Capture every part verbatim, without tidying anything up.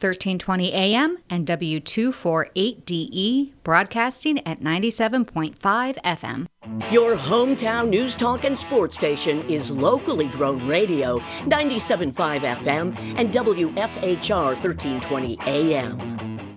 thirteen twenty A M and W two forty-eight D E, broadcasting at ninety-seven point five F M. Your hometown news talk and sports station is locally grown radio, ninety-seven point five F M and W F H R thirteen twenty A M.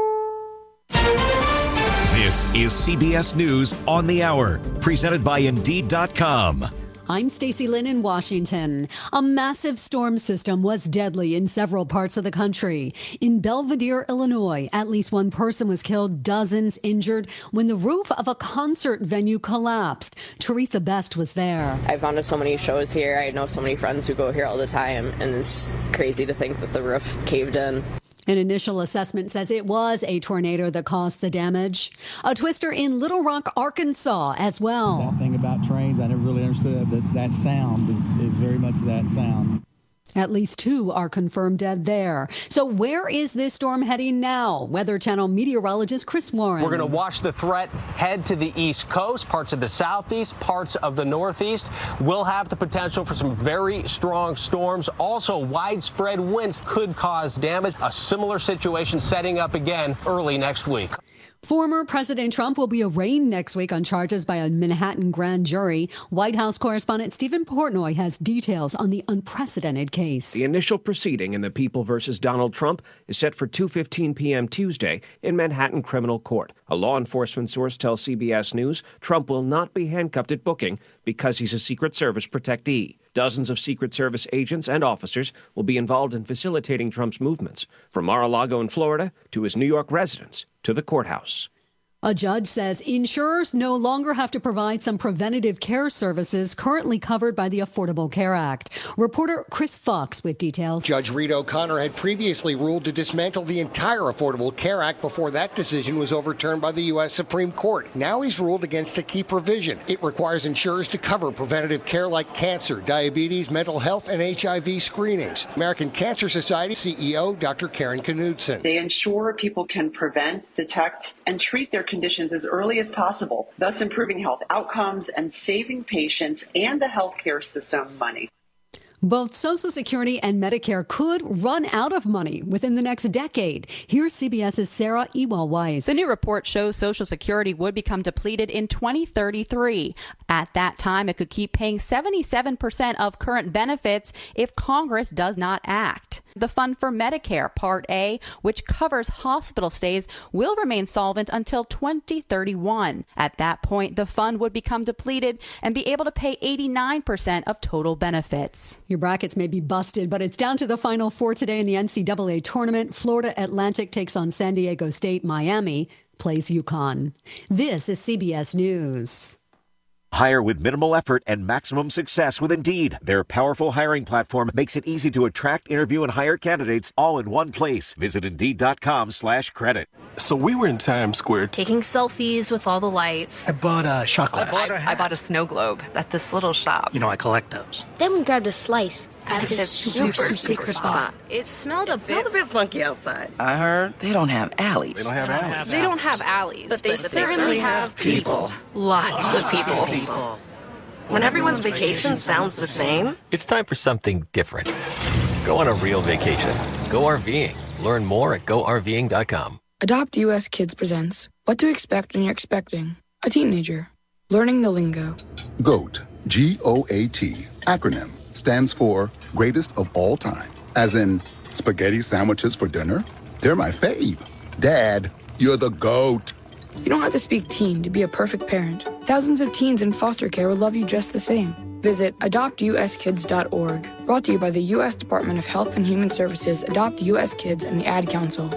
This is C B S News on the Hour, presented by Indeed dot com. I'm Stacey Lynn in Washington. A massive storm system was deadly in several parts of the country. In Belvidere, Illinois, at least one person was killed, dozens injured when the roof of a concert venue collapsed. Teresa Best was there. I've gone to so many shows here. I know so many friends who go here all the time, and it's crazy to think that the roof caved in. An initial assessment says it was a tornado that caused the damage. A twister in Little Rock, Arkansas as well. That thing about trains, I never really understood that, but that sound is, is very much that sound. At least two are confirmed dead there. So where is this storm heading now? Weather Channel meteorologist Chris Warren. We're going to watch the threat head to the East Coast, parts of the Southeast, parts of the Northeast. Will have the potential for some very strong storms. Also, widespread winds could cause damage. A similar situation setting up again early next week. Former President Trump will be arraigned next week on charges by a Manhattan grand jury. White House correspondent Stephen Portnoy has details on the unprecedented case. The initial proceeding in the People versus Donald Trump is set for two fifteen p.m. Tuesday in Manhattan Criminal Court. A law enforcement source tells C B S News Trump will not be handcuffed at booking because he's a Secret Service protectee. Dozens of Secret Service agents and officers will be involved in facilitating Trump's movements, from Mar-a-Lago in Florida to his New York residence to the courthouse. A judge says insurers no longer have to provide some preventative care services currently covered by the Affordable Care Act. Reporter Chris Fox with details. Judge Reed O'Connor had previously ruled to dismantle the entire Affordable Care Act before that decision was overturned by the U S Supreme Court. Now he's ruled against a key provision. It requires insurers to cover preventative care like cancer, diabetes, mental health, and H I V screenings. American Cancer Society C E O Doctor Karen Knudsen. They ensure people can prevent, detect, and treat their conditions as early as possible, thus improving health outcomes and saving patients and the healthcare system money. Both Social Security and Medicare could run out of money within the next decade. Here's CBS's Sarah Ewell-Weiss. The new report shows Social Security would become depleted in twenty thirty-three. At that time, it could keep paying seventy-seven percent of current benefits if Congress does not act. The Fund for Medicare Part A, which covers hospital stays, will remain solvent until twenty thirty-one. At that point, the fund would become depleted and be able to pay eighty-nine percent of total benefits. Your brackets may be busted, but it's down to the Final Four today in the N C double A tournament. Florida Atlantic takes on San Diego State. Miami plays UConn. This is C B S News. Hire with minimal effort and maximum success with Indeed. Their powerful hiring platform makes it easy to attract, interview, and hire candidates all in one place. Visit Indeed.com slash credit. So we were in Times Square taking selfies with all the lights. I bought a shot glass. I bought a, I bought a snow globe at this little shop. You know, I collect those. Then we grabbed a slice at this super, super secret spot. It smelled a it bit... smelled a bit funky outside. I heard they don't have alleys. They don't have alleys. They don't have alleys, but they, but certainly, they certainly have people. people. Lots, Lots of people. Of people. When everyone's vacation sounds the same, it's time for something different. Go on a real vacation. Go RVing. Learn more at go R V ing dot com. Adopt U S Kids presents What to Expect When You're Expecting a Teenager. Learning the lingo. GOAT, G O A T, acronym, stands for Greatest of All Time. As in, spaghetti sandwiches for dinner? They're my fave. Dad, you're the GOAT. You don't have to speak teen to be a perfect parent. Thousands of teens in foster care will love you just the same. Visit adopt u s kids dot org. Brought to you by the U S Department of Health and Human Services, Adopt U S Kids, and the Ad Council.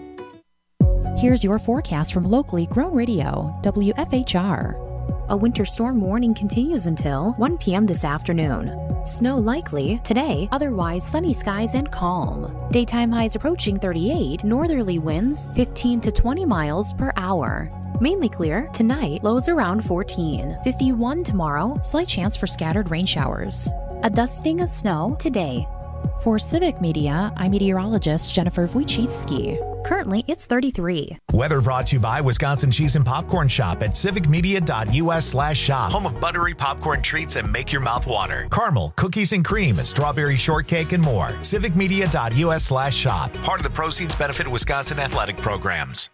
Here's your forecast from locally grown radio, W F H R. A winter storm warning continues until one p.m. this afternoon. Snow likely today, otherwise sunny skies and calm. Daytime highs approaching thirty-eight, northerly winds fifteen to twenty miles per hour. Mainly clear tonight, lows around fourteen. fifty-one tomorrow, slight chance for scattered rain showers. A dusting of snow today. For Civic Media, I'm meteorologist Jennifer Wojcicki. Currently, it's thirty-three. Weather brought to you by Wisconsin Cheese and Popcorn Shop at civicmedia.us slash shop. Home of buttery popcorn treats and make your mouth water. Caramel, cookies and cream, strawberry shortcake, and more. civicmedia.us slash shop. Part of the proceeds benefit Wisconsin athletic programs.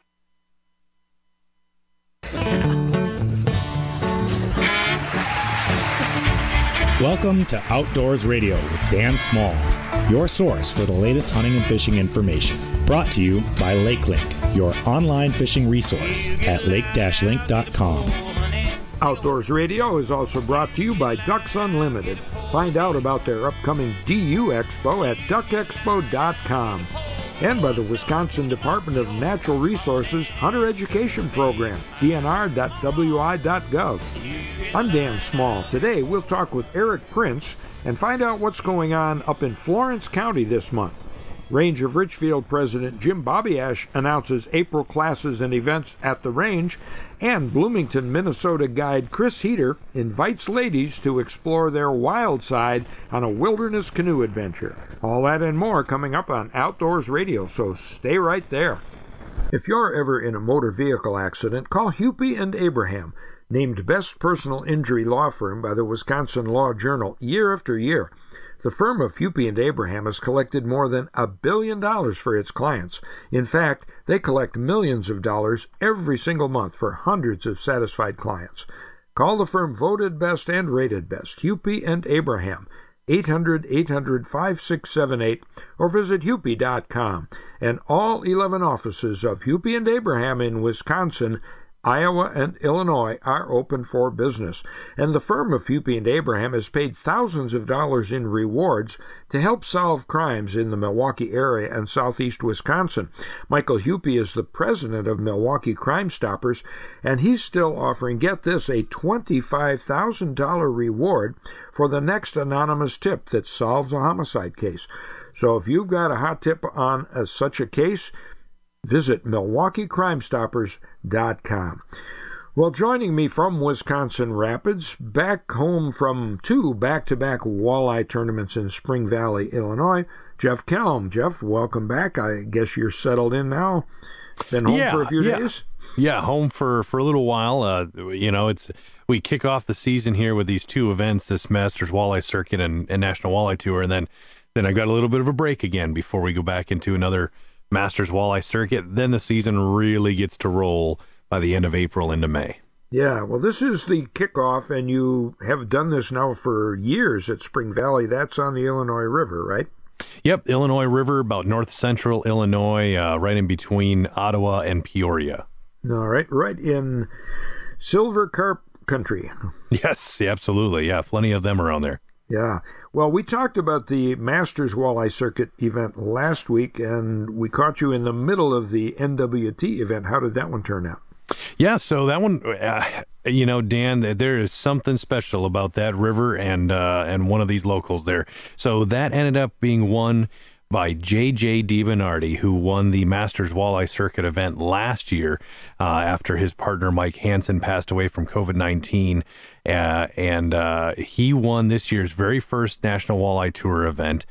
Welcome to Outdoors Radio with Dan Small, your source for the latest hunting and fishing information. Brought to you by LakeLink, your online fishing resource at lake dash link dot com. Outdoors Radio is also brought to you by Ducks Unlimited. Find out about their upcoming D U Expo at duck expo dot com. And by the Wisconsin Department of Natural Resources Hunter Education Program, d n r dot w i dot gov. I'm Dan Small. Today we'll talk with Eric Prince and find out what's going on up in Florence County this month. Range of Richfield President Jim Bobbiash announces April classes and events at the range, and Bloomington, Minnesota guide Chris Heater invites ladies to explore their wild side on a wilderness canoe adventure. All that and more coming up on Outdoors Radio, so stay right there. If you're ever in a motor vehicle accident, call Hupy and Abraham, named Best Personal Injury Law Firm by the Wisconsin Law Journal year after year. The firm of Hupy and Abraham has collected more than a billion dollars for its clients. In fact, they collect millions of dollars every single month for hundreds of satisfied clients. Call the firm voted best and rated best, Hupy and Abraham, eight hundred, eight hundred, five six seven eight, or visit hupy dot com. And all eleven offices of Hupy and Abraham in Wisconsin, Iowa, and Illinois are open for business, and the firm of Hupy and Abraham has paid thousands of dollars in rewards to help solve crimes in the Milwaukee area and southeast Wisconsin. Michael Hupy is the president of Milwaukee Crime Stoppers, and he's still offering, get this, a twenty-five thousand dollars reward for the next anonymous tip that solves a homicide case. So if you've got a hot tip on a, such a case, visit milwaukee crime stoppers dot com. Well, joining me from Wisconsin Rapids, back home from two back-to-back walleye tournaments in Spring Valley, Illinois, Jeff Kelm. Jeff, welcome back. I guess you're settled in now. Been home yeah, for a few yeah. days? Yeah, home for, for a little while. Uh, you know, it's we kick off the season here with these two events, this Masters Walleye Circuit and, and National Walleye Tour, and then, then I've got a little bit of a break again before we go back into another Masters Walleye Circuit. Then the season really gets to roll by the end of April into May. Yeah, well, this is the kickoff, and you have done this now for years at Spring Valley. That's on the Illinois River, right? Yep, Illinois River, about north central Illinois, uh, right in between Ottawa and Peoria. All right, right in Silver Carp country. Yes, absolutely. Yeah, plenty of them around there. Yeah. Well, we talked about the Masters Walleye Circuit event last week, and we caught you in the middle of the N W T event. How did that one turn out? Yeah, so that one, uh, you know, Dan, there is something special about that river and uh, and one of these locals there. So that ended up being won by J J DiBernardi, who won the Masters Walleye Circuit event last year uh, after his partner Mike Hansen passed away from covid nineteen. Uh, and uh, he won this year's very first National Walleye Tour event.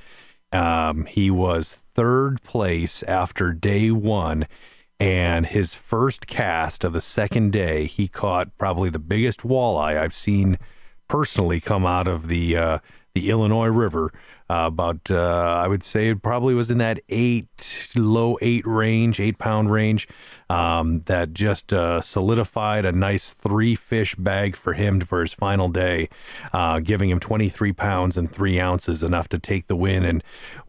Um, he was third place after day one, and his first cast of the second day, he caught probably the biggest walleye I've seen personally come out of the uh, the Illinois River. Uh, about, uh, I would say it probably was in that eight, low eight range, eight pound range, um, that just uh, solidified a nice three fish bag for him for his final day, uh, giving him twenty-three pounds and three ounces, enough to take the win and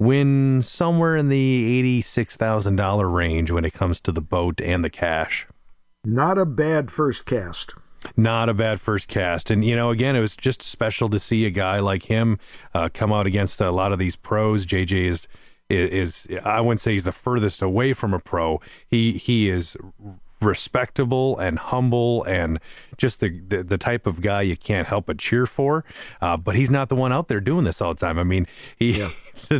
win somewhere in the eighty-six thousand dollars range when it comes to the boat and the cash. Not a bad first cast. Not a bad first cast. And, you know, again, it was just special to see a guy like him uh, come out against a lot of these pros. J J is, is, is, I wouldn't say he's the furthest away from a pro. He he is respectable and humble and just the, the, the type of guy you can't help but cheer for. Uh, but he's not the one out there doing this all the time. I mean, he... Yeah.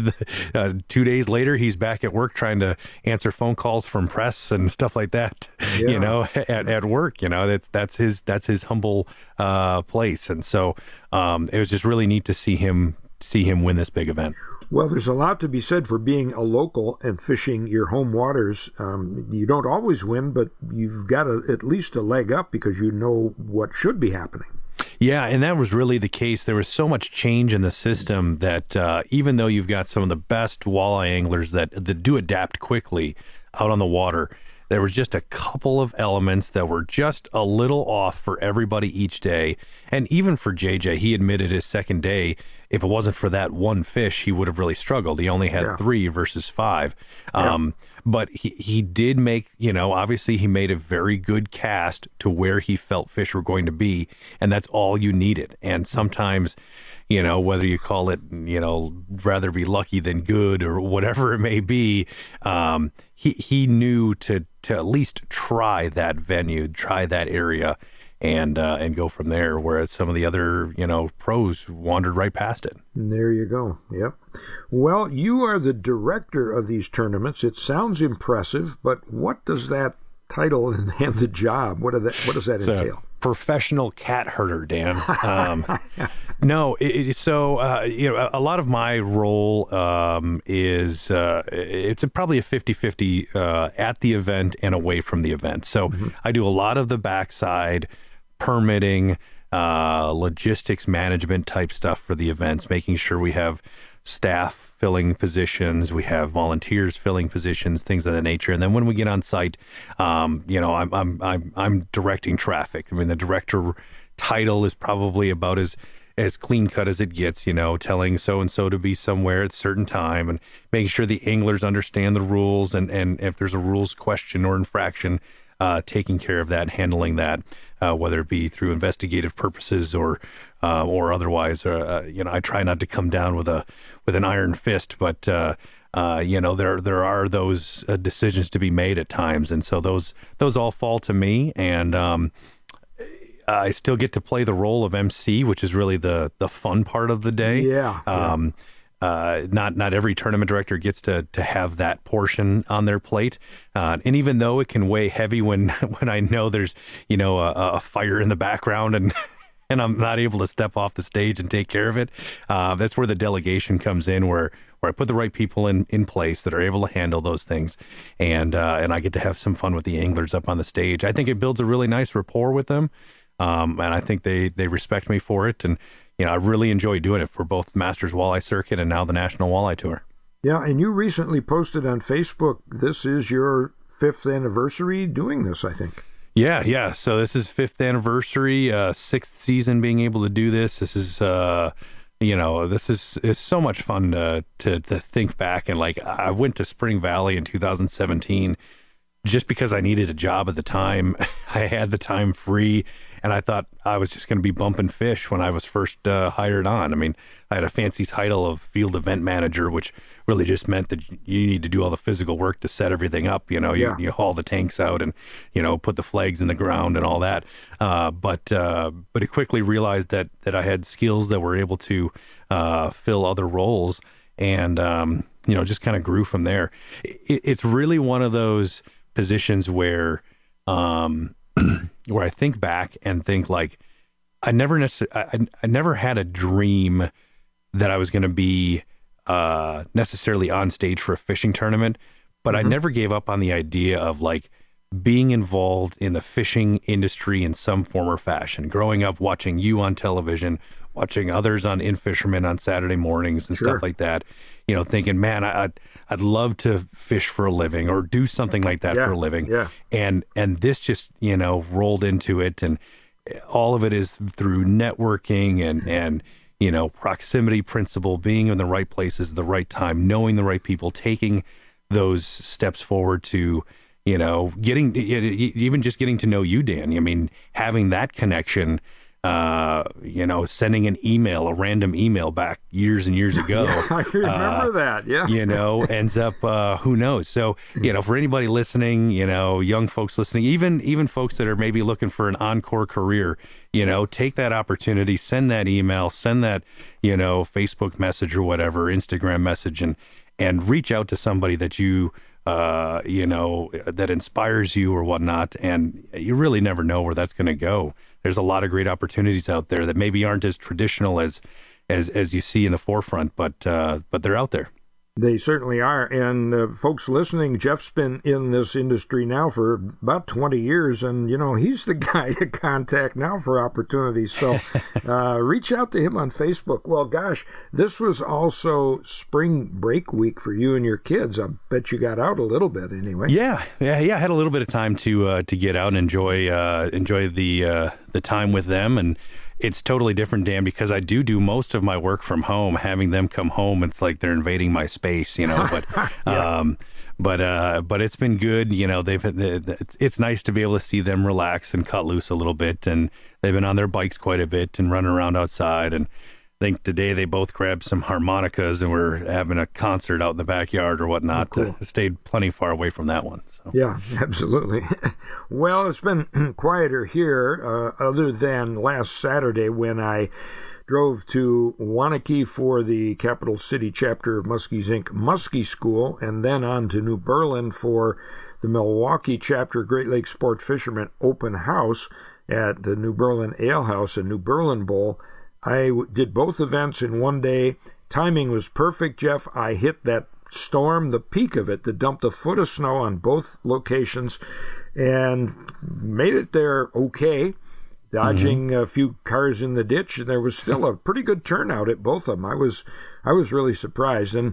uh, two days later, he's back at work trying to answer phone calls from press and stuff like that. Yeah. You know, at, at work. You know, that's that's his that's his humble uh, place, and so um, it was just really neat to see him see him win this big event. Well, there's a lot to be said for being a local and fishing your home waters. Um, you don't always win, but you've got a, at least a leg up because you know what should be happening. Yeah, and that was really the case. There was so much change in the system that uh, even though you've got some of the best walleye anglers that, that do adapt quickly out on the water, there was just a couple of elements that were just a little off for everybody each day. And even for J J, he admitted his second day, if it wasn't for that one fish, he would have really struggled. He only had yeah. three versus five. Yeah. Um, but he, he did make, you know, obviously he made a very good cast to where he felt fish were going to be. And that's all you needed. And sometimes, you know, whether you call it, you know, rather be lucky than good or whatever it may be, um, he, he knew to, to at least try that venue, try that area, and uh, and go from there, whereas some of the other, you know, pros wandered right past it. And there you go. Yep. Well, you are the director of these tournaments. It sounds impressive, but what does that title and, and the job, what, are that, what does that it's entail? Professional cat herder, Dan. Um, no, it, it, so uh, you know, a, a lot of my role um, is uh, it's a, probably a fifty-fifty uh, at the event and away from the event. So mm-hmm. I do a lot of the backside permitting, uh, logistics management type stuff for the events, making sure we have staff filling positions, we have volunteers filling positions, things of that nature. And then when we get on site, um, you know, I'm, I'm, I'm, I'm directing traffic. I mean, the director title is probably about as, as clean cut as it gets, you know, telling so-and-so to be somewhere at a certain time and making sure the anglers understand the rules. And, and if there's a rules question or infraction, uh, taking care of that, handling that, uh, whether it be through investigative purposes or, uh, or otherwise. Uh, you know, I try not to come down with a, with an iron fist, but, uh, uh, you know, there, there are those uh, decisions to be made at times. And so those, those all fall to me. And, um, I still get to play the role of M C, which is really the, the fun part of the day. Yeah. Um, yeah. Uh, not not every tournament director gets to to have that portion on their plate, uh, and even though it can weigh heavy when when I know there's you know a, a fire in the background and and I'm not able to step off the stage and take care of it, uh, that's where the delegation comes in, where where I put the right people in, in place that are able to handle those things, and uh, and I get to have some fun with the anglers up on the stage. I think it builds a really nice rapport with them, um, and I think they they respect me for it. And you know, I really enjoy doing it for both the Masters Walleye Circuit and now the National Walleye Tour. Yeah, and you recently posted on Facebook, this is your fifth anniversary doing this, I think. Yeah, yeah. So this is fifth anniversary, uh, sixth season being able to do this. This is, uh, you know, this is is so much fun to, to to think back. And like, I went to Spring Valley in two thousand seventeen just because I needed a job at the time. I had the time free, and I thought I was just going to be bumping fish when I was first uh, hired on. I mean, I had a fancy title of field event manager, which really just meant that you need to do all the physical work to set everything up. You know, you, yeah. you haul the tanks out and, you know, put the flags in the ground and all that. Uh, but uh, but I quickly realized that that I had skills that were able to uh, fill other roles, and, um, you know, just kind of grew from there. It, it's really one of those positions where um where I think back and think like I never necessarily I, I never had a dream that I was going to be uh necessarily on stage for a fishing tournament, but mm-hmm. I never gave up on the idea of like being involved in the fishing industry in some form or fashion. Growing up watching you on television, watching others on In Fisherman on Saturday mornings and Sure. stuff like that, you know, thinking, man, I, I'd, I'd love to fish for a living or do something like that Yeah, for a living. yeah. And, and this just, you know, rolled into it. And all of it is through networking and, and, you know, proximity principle, being in the right places at the right time, knowing the right people, taking those steps forward to, you know, getting, even just getting to know you, Dan. I mean, having that connection, uh, you know, sending an email, a random email back years and years ago. Yeah, I remember uh, that, yeah. You know, ends up, uh, who knows? So, you know, for anybody listening, you know, young folks listening, even even folks that are maybe looking for an encore career, you know, take that opportunity, send that email, send that, you know, Facebook message or whatever, Instagram message, and and reach out to somebody that you, uh, you know, that inspires you or whatnot. And you really never know where that's going to go. There's a lot of great opportunities out there that maybe aren't as traditional as as as you see in the forefront, but uh, but they're out there. They certainly are. And uh, folks listening, Jeff's been in this industry now for about twenty years, and, you know, he's the guy to contact now for opportunities. So uh, reach out to him on Facebook. Well, gosh, this was also spring break week for you and your kids. I bet you got out a little bit anyway. Yeah, yeah, yeah. I had a little bit of time to uh, to get out and enjoy uh, enjoy the uh, the time with them. And it's totally different, Dan, because I do do most of my work from home. Having them come home, it's like they're invading my space, you know. But, yeah. um, but, uh, but it's been good. You know, they've it's, it's nice to be able to see them relax and cut loose a little bit, and they've been on their bikes quite a bit and running around outside. And I think today they both grabbed some harmonicas and were having a concert out in the backyard or whatnot. Oh, cool. uh, stayed plenty far away from that one. So. Yeah, absolutely. Well, it's been quieter here, uh, other than last Saturday when I drove to Waunakee for the Capital City chapter of Muskies Incorporated. Muskie School, and then on to New Berlin for the Milwaukee chapter Great Lakes Sport Fishermen Open House at the New Berlin Ale House and New Berlin Bowl. I did both events in one day. Timing was perfect, Jeff. I hit that storm, the peak of it, that dumped a foot of snow on both locations, and made it there okay, dodging mm-hmm. a few cars in the ditch. And there was still a pretty good turnout at both of them. I was, I was really surprised. And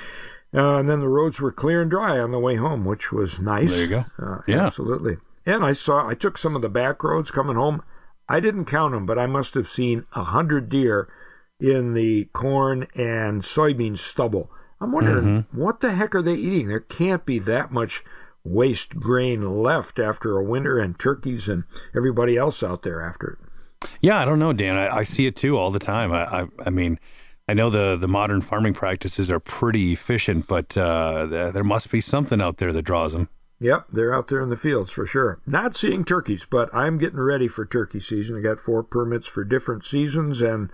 uh, and then the roads were clear and dry on the way home, which was nice. There you go. Uh, yeah, absolutely. And I saw, I took some of the back roads coming home. I didn't count them, but I must have seen a hundred deer in the corn and soybean stubble. I'm wondering, mm-hmm. what the heck are they eating? There can't be that much waste grain left after a winter, and turkeys and everybody else out there after it. Yeah, I don't know, Dan. I, I see it too all the time. I, I, I mean, I know the, the modern farming practices are pretty efficient, but uh, there, there must be something out there that draws them. Yep, they're out there in the fields for sure. Not seeing turkeys, but I'm getting ready for turkey season. I got four permits for different seasons, and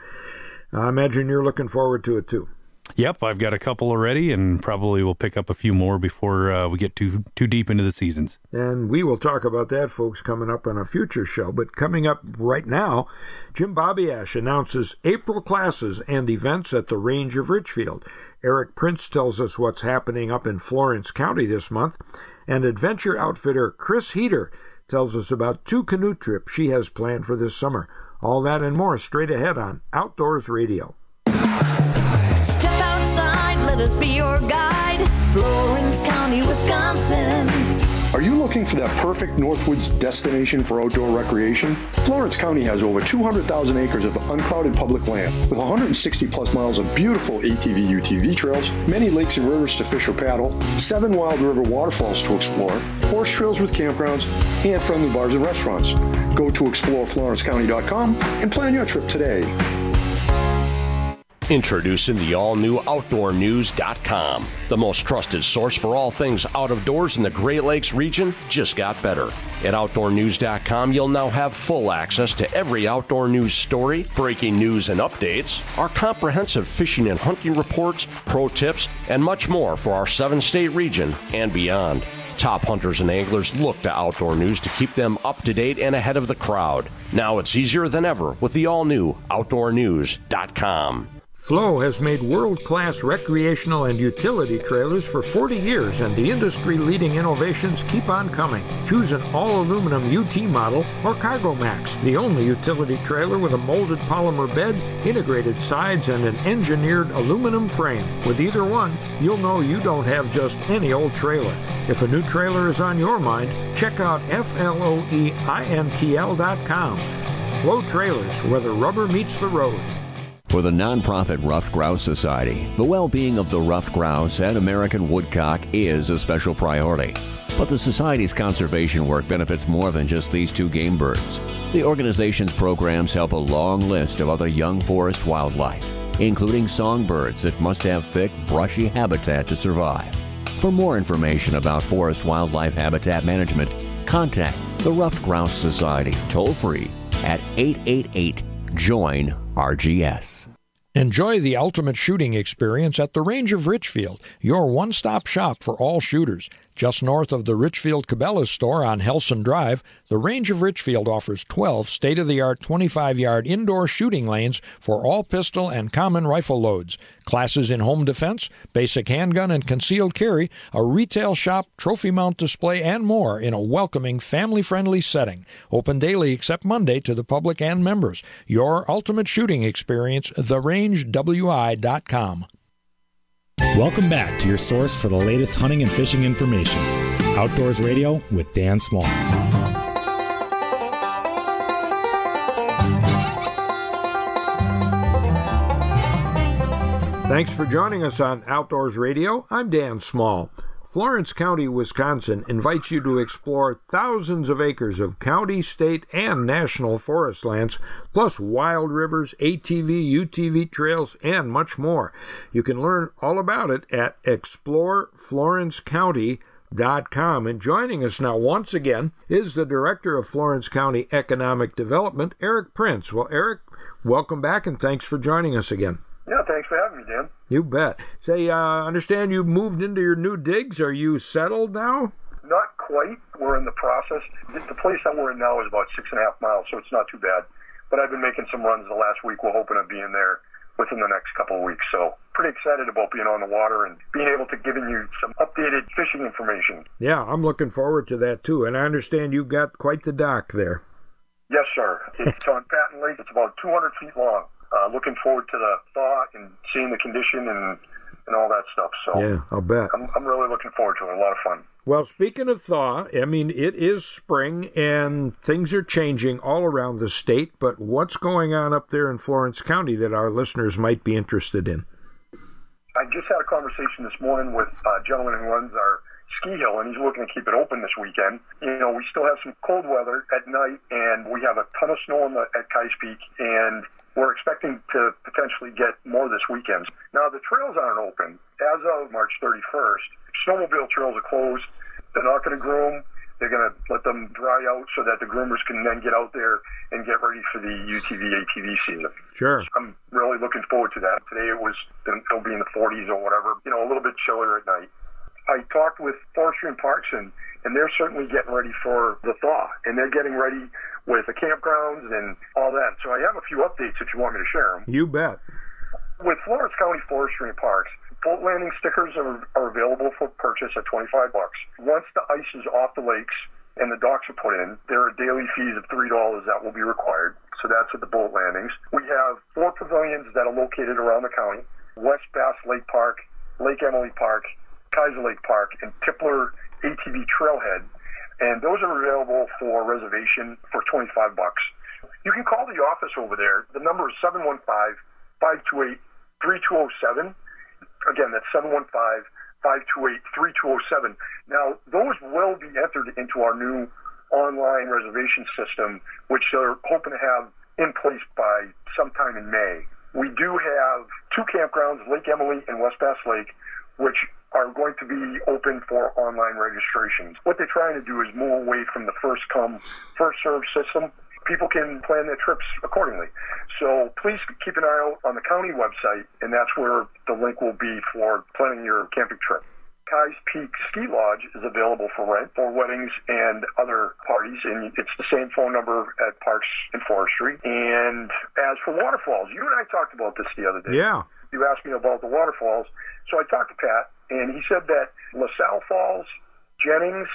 I imagine you're looking forward to it too. Yep, I've got a couple already, and probably will pick up a few more before uh, we get too too deep into the seasons. And we will talk about that, folks, coming up on a future show. But coming up right now, Jim Babiash announces April classes and events at the Range of Richfield. Eric Prince tells us what's happening up in Florence County this month. And adventure outfitter Chris Heater tells us about two canoe trips she has planned for this summer. All that and more straight ahead on Outdoors Radio. Step outside, let us be your guide. Florence County, Wisconsin. Are you looking for that perfect Northwoods destination for outdoor recreation? Florence County has over two hundred thousand acres of uncrowded public land with one hundred sixty plus miles of beautiful A T V U T V trails, many lakes and rivers to fish or paddle, seven wild river waterfalls to explore, horse trails with campgrounds, and friendly bars and restaurants. Go to explore florence county dot com and plan your trip today. Introducing the all-new outdoor news dot com. The most trusted source for all things out of doors in the Great Lakes region just got better. At outdoor news dot com, you'll now have full access to every outdoor news story, breaking news and updates, our comprehensive fishing and hunting reports, pro tips, and much more for our seven-state region and beyond. Top hunters and anglers look to Outdoor News to keep them up to date and ahead of the crowd. Now it's easier than ever with the all-new outdoor news dot com. Flow has made world-class recreational and utility trailers for forty years, and the industry-leading innovations keep on coming. Choose an all-aluminum U T model or Cargo Max, the only utility trailer with a molded polymer bed, integrated sides, and an engineered aluminum frame. With either one, you'll know you don't have just any old trailer. If a new trailer is on your mind, check out F L O E I N T L dot com. Flow Trailers, where the rubber meets the road. For the nonprofit Ruffed Grouse Society, the well-being of the ruffed grouse and American woodcock is a special priority. But the Society's conservation work benefits more than just these two game birds. The organization's programs help a long list of other young forest wildlife, including songbirds that must have thick, brushy habitat to survive. For more information about forest wildlife habitat management, contact the Ruffed Grouse Society toll-free at eight eight eight, join R G S. Enjoy the ultimate shooting experience at the Range of Richfield, your one-stop shop for all shooters. Just north of the Richfield Cabela's store on Helson Drive, the Range of Richfield offers twelve state-of-the-art twenty-five-yard indoor shooting lanes for all pistol and common rifle loads, classes in home defense, basic handgun and concealed carry, a retail shop, trophy mount display, and more in a welcoming, family-friendly setting. Open daily except Monday to the public and members. Your ultimate shooting experience, the range w i dot com. Welcome back to your source for the latest hunting and fishing information. Outdoors Radio with Dan Small. Thanks for joining us on Outdoors Radio. I'm Dan Small. Florence County, Wisconsin invites you to explore thousands of acres of county, state, and national forest lands, plus wild rivers, A T V, U T V trails, and much more. You can learn all about it at explore florence county dot com. And joining us now once again is the Director of Florence County Economic Development, Eric Prince. Well, Eric, welcome back and thanks for joining us again. Yeah, thanks for having me, Dan. You bet. Say, I uh, understand you moved into your new digs. Are you settled now? Not quite. We're in the process. The place that we're in now is about six and a half miles, so it's not too bad. But I've been making some runs the last week. We're hoping to be in there within the next couple of weeks. So pretty excited about being on the water and being able to giving you some updated fishing information. Yeah, I'm looking forward to that, too. And I understand you've got quite the dock there. Yes, sir. It's on Patton Lake. It's about two hundred feet long. Uh, looking forward to the thaw and seeing the condition and and all that stuff. So yeah, I'll bet. I'm, I'm really looking forward to it. A lot of fun. Well, speaking of thaw, I mean, it is spring and things are changing all around the state, but what's going on up there in Florence County that our listeners might be interested in? I just had a conversation this morning with a gentleman who runs our ski hill, and he's looking to keep it open this weekend. You know, we still have some cold weather at night, and we have a ton of snow on the, at Keyes Peak, and we're expecting to potentially get more this weekend. Now, the trails aren't open. As of March thirty-first, snowmobile trails are closed. They're not going to groom. They're going to let them dry out so that the groomers can then get out there and get ready for the U T V, A T V season. Sure. I'm really looking forward to that. Today it was, it'll be in the forties or whatever, you know, a little bit chillier at night. I talked with Forestry and Parks, and, and they're certainly getting ready for the thaw, and they're getting ready with the campgrounds and all that. So I have a few updates if you want me to share them. You bet. With Florence County Forestry and Parks, boat landing stickers are, are available for purchase at twenty-five bucks. Once the ice is off the lakes and the docks are put in, there are daily fees of three dollars that will be required. So that's at the boat landings. We have four pavilions that are located around the county: West Bass Lake Park, Lake Emily Park, Kaiser Lake Park, and Tippler A T V Trailhead. And those are available for reservation for twenty-five bucks. You can call the office over there. The number is seven one five, five two eight, three two zero seven. Again, that's seven one five, five two eight, three two zero seven. Now, those will be entered into our new online reservation system, which they're hoping to have in place by sometime in May. We do have two campgrounds, Lake Emily and West Bass Lake, which are going to be open for online registrations. What they're trying to do is move away from the first come, first served system. People can plan their trips accordingly. So please keep an eye out on the county website, and that's where the link will be for planning your camping trip. Keyes Peak Ski Lodge is available for rent for weddings and other parties, and it's the same phone number at Parks and Forestry. And as for waterfalls, you and I talked about this the other day. Yeah. You asked me about the waterfalls. So I talked to Pat, and he said that LaSalle Falls, Jennings,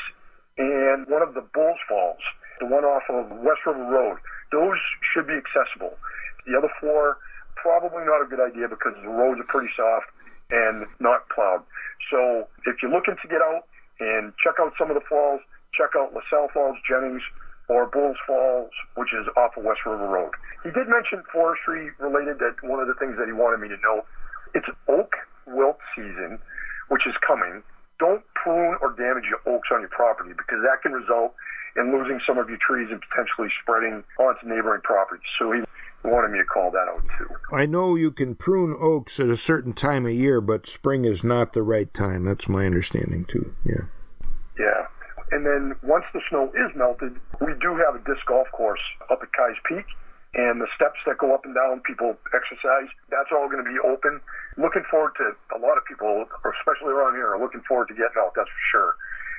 and one of the Bulls Falls, the one off of West River Road, those should be accessible. The other four, probably not a good idea because the roads are pretty soft and not plowed. So if you're looking to get out and check out some of the falls, check out LaSalle Falls, Jennings, or Bulls Falls, which is off of West River Road. He did mention forestry related, that one of the things that he wanted me to know, it's oak wilt season, which is coming. Don't prune or damage your oaks on your property because that can result in losing some of your trees and potentially spreading onto neighboring properties. So he wanted me to call that out too. I know you can prune oaks at a certain time of year, but spring is not the right time. That's my understanding too. Yeah. Yeah. And then once the snow is melted, we do have a disc golf course up at Keyes Peak, and the steps that go up and down, people exercise, that's all going to be open. Looking forward to, a lot of people, especially around here, are looking forward to getting out, that's for sure.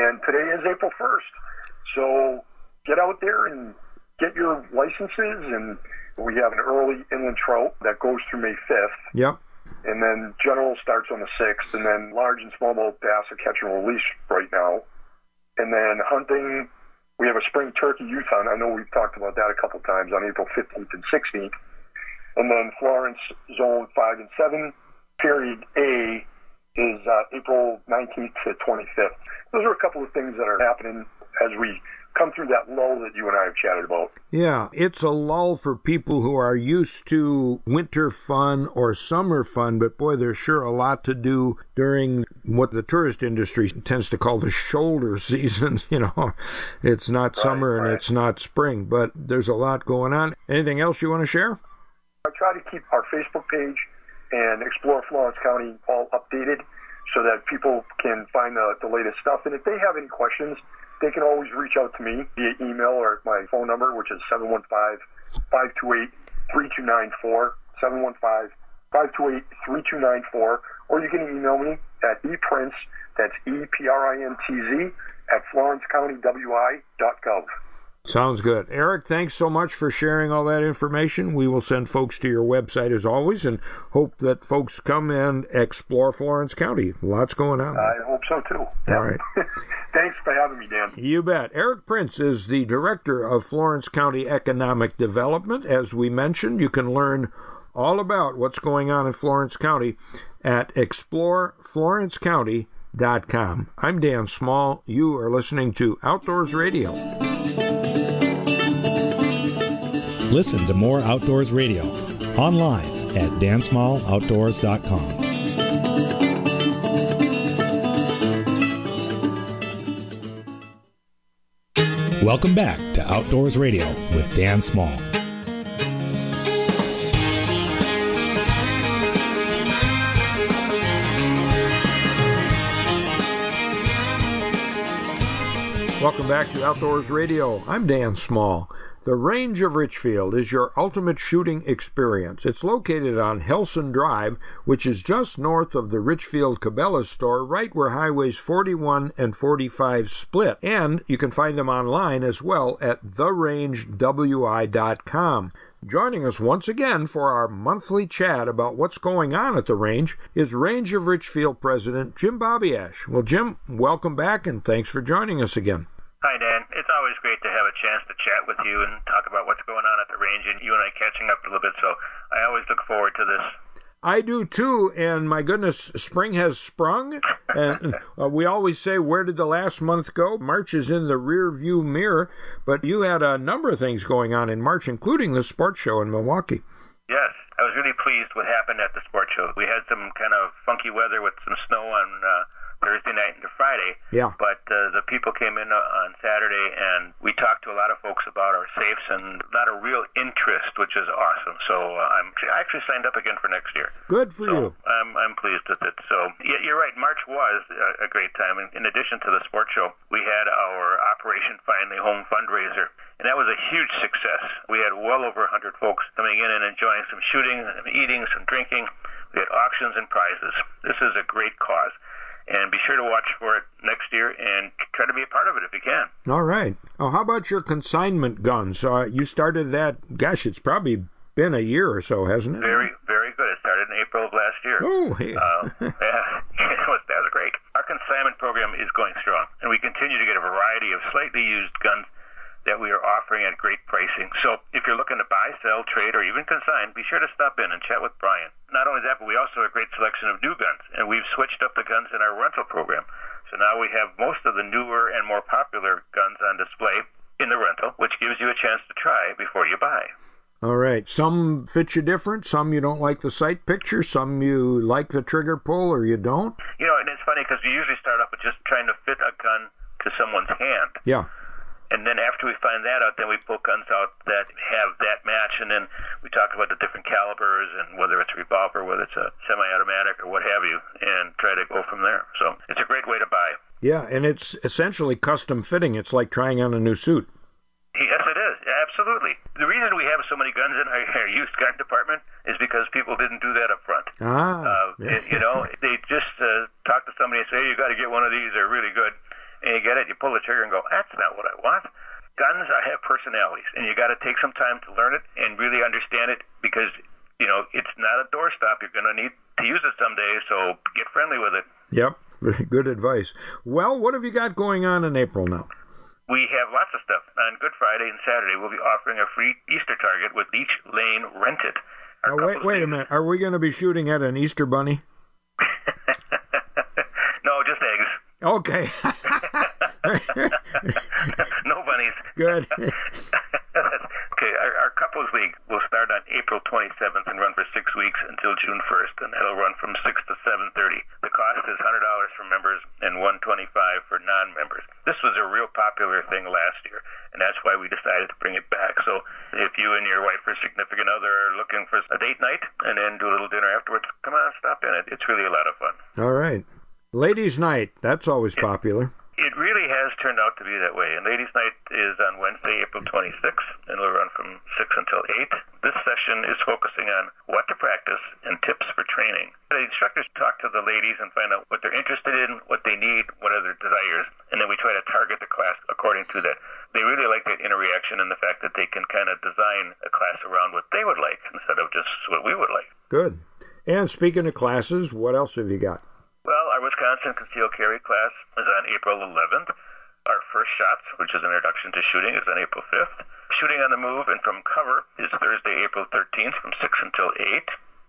And today is April first. So get out there and get your licenses. And we have an early inland trout that goes through May fifth. Yep. And then general starts on the sixth. And then large and smallmouth bass are catch and release right now. And then hunting, we have a spring turkey youth hunt. I know we've talked about that a couple times on April fifteenth and sixteenth. And then Florence Zone five and seven, Period A, is uh, April nineteenth to twenty-fifth. Those are a couple of things that are happening as we come through that lull that you and I have chatted about. Yeah, it's a lull for people who are used to winter fun or summer fun, but boy, there's sure a lot to do during what the tourist industry tends to call the shoulder season. You know, it's not summer right, and right. It's not spring, but there's a lot going on. Anything else you want to share? I try to keep our Facebook page and Explore Florence County all updated so that people can find the, the latest stuff. And if they have any questions, they can always reach out to me via email or my phone number, which is seven one five, five two eight, three two nine four, seven one five, five two eight, three two nine four, or you can email me at eprince, that's E P R I N T Z, at florence county w i dot gov. Sounds good. Eric, thanks so much for sharing all that information. We will send folks to your website as always and hope that folks come and explore Florence County. Lots going on. I hope so too. All right. Thanks for having me, Dan. You bet. Eric Prince is the Director of Florence County Economic Development. As we mentioned, you can learn all about what's going on in Florence County at explore florence county dot com. I'm Dan Small. You are listening to Outdoors Radio. Listen to more Outdoors Radio online at dan small outdoors dot com. Welcome back to Outdoors Radio with Dan Small. Welcome back to Outdoors Radio. I'm Dan Small. The Range of Richfield is your ultimate shooting experience. It's located on Helson Drive, which is just north of the Richfield Cabela's store, right where highways forty-one and forty-five split. And you can find them online as well at the range w i dot com. Joining us once again for our monthly chat about what's going on at the range is Range of Richfield President Jim Babiash. Well, Jim, welcome back and thanks for joining us again. Hi, Dan. It's always great to have a chance to chat with you and talk about what's going on at the range, and you and I catching up a little bit, so I always look forward to this. I do too, and my goodness, spring has sprung, and uh, we always say, where did the last month go? March is in the rear view mirror, but you had a number of things going on in March, including the sports show in Milwaukee. Yes, I was really pleased what happened at the sports show. We had some kind of funky weather with some snow on uh, Thursday night into Friday. Yeah. But uh, the people came in on Saturday, and we talked to a lot of folks about our safes and a lot of real interest, which is awesome. So uh, I'm I actually signed up again for next year. Good for so you. I'm I'm pleased with it. So yeah, you're right. March was a, a great time. In, in addition to the sports show, we had our Operation Finally Home fundraiser, and that was a huge success. We had well over one hundred folks coming in and enjoying some shooting, some eating, some drinking. We had auctions and prizes. This is a great cause. And be sure to watch for it next year and try to be a part of it if you can. All right. Oh, how about your consignment guns? Uh, you started that, gosh, it's probably been a year or so, hasn't it? Very, very good. It started in April of last year. Oh, yeah. Uh, yeah, it was, that was great. Our consignment program is going strong, and we continue to get a variety of slightly used guns that we are offering at great pricing. So if you're looking to buy, sell, trade, or even consign, be sure to stop in and chat with Brian. Not only that, but we also have a great selection of new guns, and we've switched up the guns in our rental program. So now we have most of the newer and more popular guns on display in the rental, which gives you a chance to try before you buy. All right. Some fit you different. Some you don't like the sight picture. Some you like the trigger pull or you don't. You know, and it's funny because we usually start off with just trying to fit a gun to someone's hand. Yeah. And then after we find that out, then we pull guns out that have that match, and then we talk about the different calibers and whether it's a revolver, whether it's a semi-automatic or what have you, and try to go from there. So it's a great way to buy. Yeah, and it's essentially custom fitting. It's like trying on a new suit. Yes, it is. Absolutely. The reason we have so many guns in our, our used gun department is because people didn't do that up front. Ah. Uh, yeah. You know, they just uh, talk to somebody and say, hey, you got to get one of these. They're really good. you get it, you pull the trigger and go, that's not what I want. Guns are, have personalities, and you got to take some time to learn it and really understand it because, you know, it's not a doorstop. You're going to need to use it someday, so get friendly with it. Yep, very good advice. Well, what have you got going on in April now? We have lots of stuff. On Good Friday and Saturday, we'll be offering a free Easter target with each lane rented. Now, wait, wait a minute. Are we going to be shooting at an Easter bunny? No, just eggs. Okay. No bunnies. Good. Okay, our, our couples league will start on April twenty-seventh and run for six weeks until June first, and it'll run from six to seven thirty. The cost is one hundred dollars for members and one hundred twenty-five dollars for non-members. This was a real popular thing last year, and that's why we decided to bring it back. So if you and your wife or significant other are looking for a date night and then do a little dinner afterwards, come on, stop in it. It's really a lot of fun. All right. Ladies' night, that's always it, popular. It really has turned out to be that way. And Ladies' night is on Wednesday, April twenty-sixth, and it'll run from six until eight. This session is focusing on what to practice and tips for training. The instructors talk to the ladies and find out what they're interested in, what they need, what are their desires, and then we try to target the class according to that. They really like that interaction and the fact that they can kind of design a class around what they would like instead of just what we would like. Good. And speaking of classes, what else have you got? Well, our Wisconsin concealed carry class is on April eleventh. Our first shots, which is an introduction to shooting, is on April fifth. Shooting on the move and from cover is Thursday, April thirteenth from six until eight.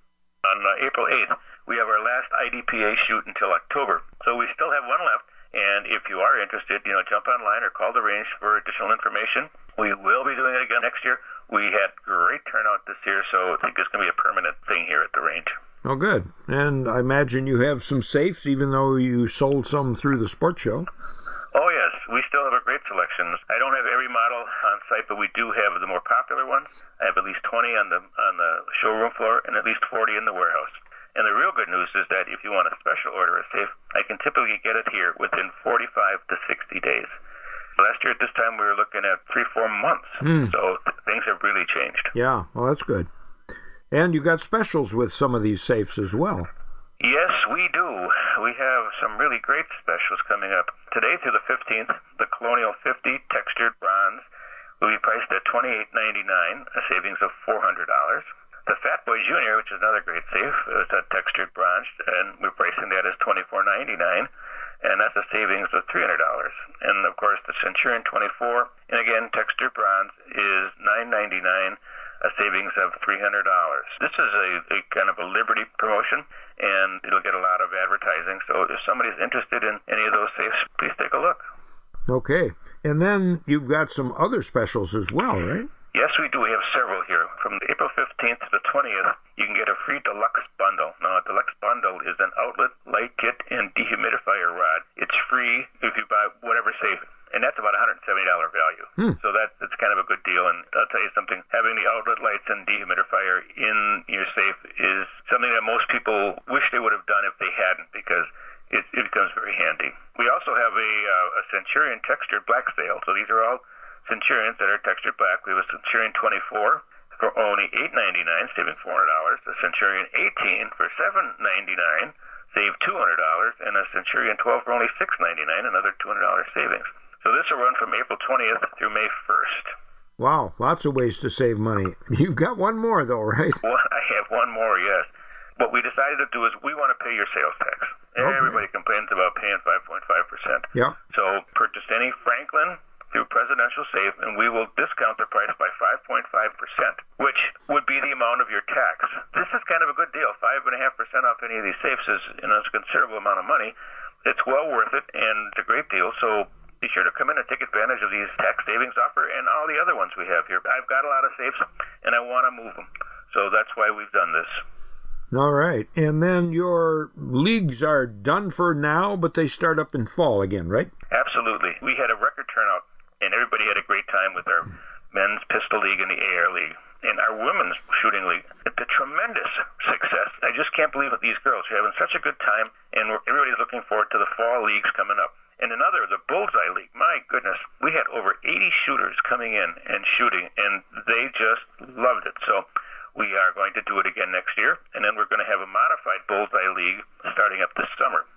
On uh, April eighth, we have our last I D P A shoot until October. So we still have one left. And if you are interested, you know, jump online or call the range for additional information. We will be doing it again next year. We had great turnout this year, so I think it's going to be a permanent thing here at the range. Oh, good. And I imagine you have some safes, even though you sold some through the sports show. Oh, yes. We still have a great selection. I don't have every model on site, but we do have the more popular ones. I have at least twenty on the on the showroom floor and at least forty in the warehouse. And the real good news is that if you want a special order of safe, I can typically get it here within forty-five to sixty days. Last year at this time, we were looking at three, four months. Mm. So th- things have really changed. Yeah, well, that's good. And you got specials with some of these safes as well. Yes, we do. We have some really great specials coming up. Today through the fifteenth, the Colonial fifty textured bronze will be priced at twenty-eight ninety-nine, a savings of four hundred dollars. The Fat Boy Junior, which is another great safe, is a textured bronze, and we're pricing that as twenty-four ninety-nine, and that's a savings of three hundred dollars. And, of course, the Centurion twenty-four, and again, textured bronze, is nine ninety-nine, a savings of three hundred dollars. This is a, a kind of a Liberty promotion, and it'll get a lot of advertising. So if somebody's interested in any of those safes, please take a look. Okay. And then you've got some other specials as well, right? Yes, we do. We have several here. From April fifteenth to the twentieth, you can get a free deluxe bundle. Now, a deluxe bundle is an outlet, light kit, and dehumidifier rod. It's free if you buy whatever safe, and that's about one hundred seventy dollars value. Hmm. So that, that's kind of a good deal. And I'll tell you something, having the outlet lights and dehumidifier in your safe is something that most people wish they would have done if they hadn't, because it, it becomes very handy. We also have a, uh, a Centurion textured black sail. So these are all Centurions that are textured black. We have a Centurion twenty-four for only eight ninety-nine, saving four hundred dollars. A Centurion eighteen for seven ninety-nine, save two hundred dollars. And a Centurion twelve for only six ninety-nine, another two hundred dollars savings. So this will run from April twentieth through May first. Wow, lots of ways to save money. You've got one more, though, right? Well, I have one more, yes. What we decided to do is we want to pay your sales tax. Okay. Everybody complains about paying five point five percent. Yeah. So purchase any Franklin through Presidential Safe, and we will discount the price by five point five percent, which would be the amount of your tax. This is kind of a good deal. five point five percent off any of these safes is, you know, it's a considerable amount of money. It's well worth it, and it's a great deal. So be sure to come in and take advantage of these tax savings offer and all the other ones we have here. I've got a lot of safes, and I want to move them. So that's why we've done this. All right. And then your leagues are done for now, but they start up in fall again, right? Absolutely. We had a record turnout, and everybody had a great time with our men's pistol league and the A R league. And our women's shooting league, it's a tremendous success. I just can't believe it. These girls are having such a good time, and we're, everybody's looking forward to the fall leagues coming up. And another, the Bullseye League, my goodness, we had over eighty shooters coming in and shooting, and they just loved it. So we are going to do it again next year, and then we're going to have a modified Bullseye League starting up this summer.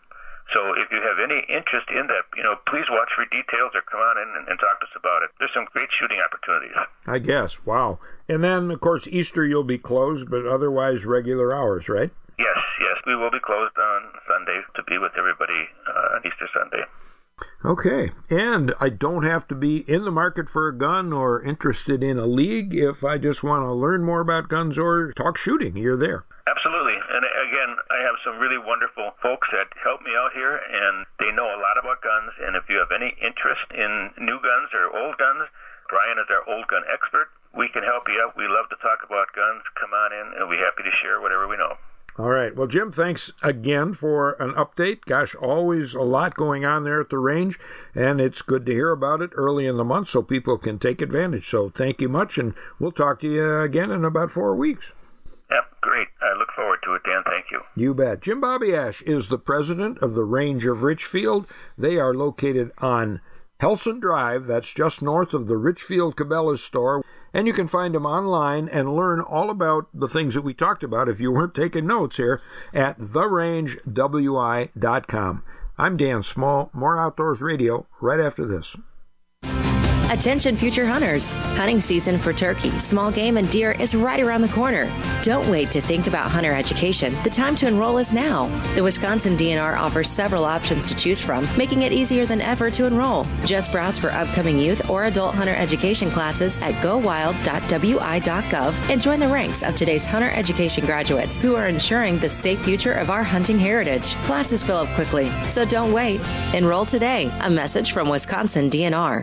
So if you have any interest in that, you know, please watch for details or come on in and, and talk to us about it. There's some great shooting opportunities. I guess. Wow. And then, of course, Easter you'll be closed, but otherwise regular hours, right? Yes, yes. We will be closed on Sunday to be with everybody uh, on Easter Sunday. Okay. And I don't have to be in the market for a gun or interested in a league if I just want to learn more about guns or talk shooting. You're there. Absolutely. And again, I have some really wonderful folks that help me out here, and they know a lot about guns. And if you have any interest in new guns or old guns, Brian is our old gun expert. We can help you out. We love to talk about guns. Come on in, and we're happy to share whatever we know. All right. Well, Jim, thanks again for an update. Gosh, always a lot going on there at the range, and it's good to hear about it early in the month so people can take advantage. So thank you much, and we'll talk to you again in about four weeks. Yep, great. I look forward to it, Dan. Thank you. You bet. Jim Babiasz is the president of the Range of Richfield. They are located on Helson Drive. That's just north of the Richfield Cabela's store. And you can find them online and learn all about the things that we talked about, if you weren't taking notes here, at the range w i dot com. I'm Dan Small. More Outdoors Radio right after this. Attention future hunters. Hunting season for turkey, small game, and deer is right around the corner. Don't wait to think about hunter education. The time to enroll is now. The Wisconsin D N R offers several options to choose from, making it easier than ever to enroll. Just browse for upcoming youth or adult hunter education classes at go wild dot w i dot gov and join the ranks of today's hunter education graduates who are ensuring the safe future of our hunting heritage. Classes fill up quickly, so don't wait. Enroll today. A message from Wisconsin D N R.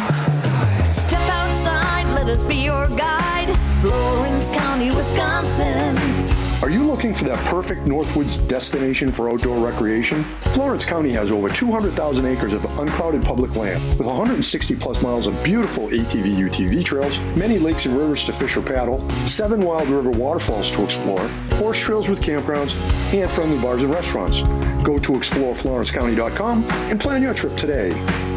Step outside, let us be your guide. Florence County, Wisconsin. Are you looking for that perfect Northwoods destination for outdoor recreation? Florence County has over two hundred thousand acres of uncrowded public land with one hundred sixty plus miles of beautiful A T V U T V trails, many lakes and rivers to fish or paddle, seven wild river waterfalls to explore, horse trails with campgrounds, and friendly bars and restaurants. Go to explore florence county dot com and plan your trip today.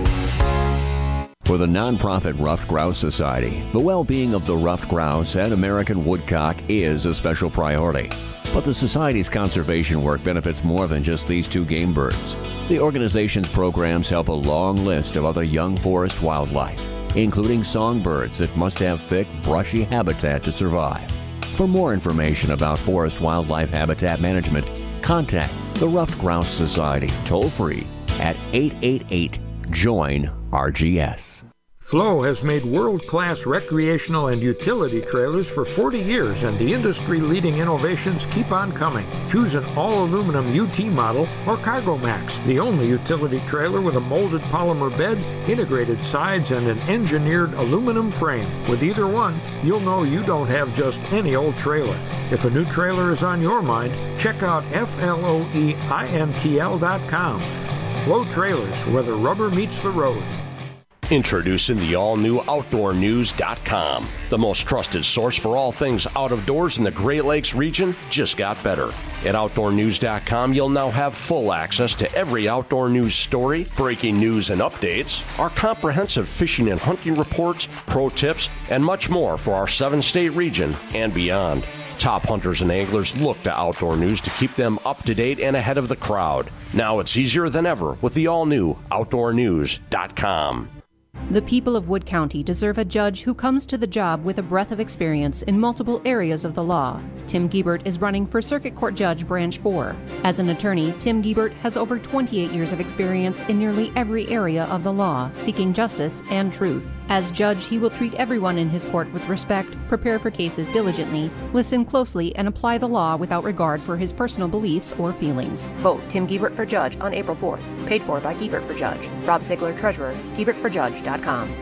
For the nonprofit Ruffed Grouse Society, the well-being of the ruffed grouse and American woodcock is a special priority. But the Society's conservation work benefits more than just these two game birds. The organization's programs help a long list of other young forest wildlife, including songbirds that must have thick, brushy habitat to survive. For more information about forest wildlife habitat management, contact the Ruffed Grouse Society toll-free at eight eight eight, join R G S. Flow has made world-class recreational and utility trailers for forty years, and the industry-leading innovations keep on coming. Choose an all-aluminum U T model or Cargo Max, the only utility trailer with a molded polymer bed, integrated sides, and an engineered aluminum frame. With either one, you'll know you don't have just any old trailer. If a new trailer is on your mind, check out F L O E I N T L dot com. Flow Trailers, where the rubber meets the road. Introducing the all-new outdoor news dot com. The most trusted source for all things out of doors in the Great Lakes region just got better. At outdoor news dot com, you'll now have full access to every outdoor news story, breaking news and updates, our comprehensive fishing and hunting reports, pro tips, and much more for our seven-state region and beyond. Top hunters and anglers look to Outdoor News to keep them up to date and ahead of the crowd. Now it's easier than ever with the all-new outdoor news dot com. The people of Wood County deserve a judge who comes to the job with a breadth of experience in multiple areas of the law. Tim Giebert is running for Circuit Court Judge Branch four. As an attorney, Tim Giebert has over twenty-eight years of experience in nearly every area of the law, seeking justice and truth. As judge, he will treat everyone in his court with respect, prepare for cases diligently, listen closely, and apply the law without regard for his personal beliefs or feelings. Vote Tim Giebert for Judge on April fourth. Paid for by Giebert for Judge. Rob Ziegler, Treasurer, Giebert for Judge dot com.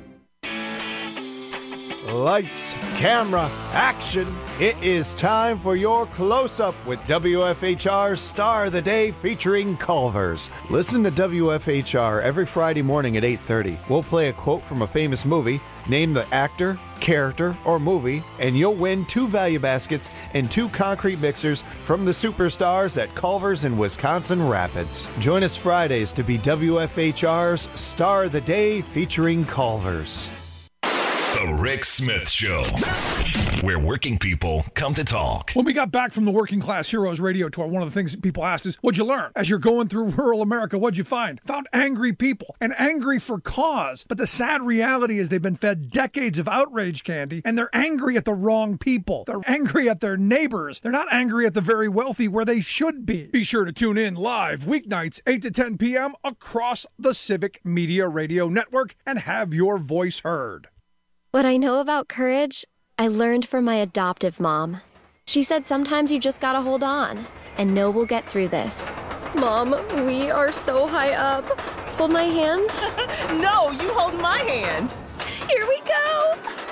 Lights, camera, action. It is time for your close-up with W F H R's Star of the Day featuring Culver's. Listen to W F H R every Friday morning at eight thirty. We'll play a quote from a famous movie, name the actor, character, or movie, and you'll win two value baskets and two concrete mixers from the superstars at Culver's in Wisconsin Rapids. Join us Fridays to be W F H R's Star of the Day featuring Culver's. The Rick Smith Show. where working people come to talk. When we got back from the Working Class Heroes radio tour, one of the things that people asked is, what'd you learn? As you're going through rural America, what'd you find? Found angry people, and angry for cause. But the sad reality is they've been fed decades of outrage candy, and they're angry at the wrong people. They're angry at their neighbors. They're not angry at the very wealthy where they should be. Be sure to tune in live weeknights, eight to ten p.m. across the Civic Media Radio Network and have your voice heard. What I know about courage, I learned from my adoptive mom. She said sometimes you just gotta hold on and know we'll get through this. Mom, we are so high up. Hold my hand. No, you hold my hand. Here we go.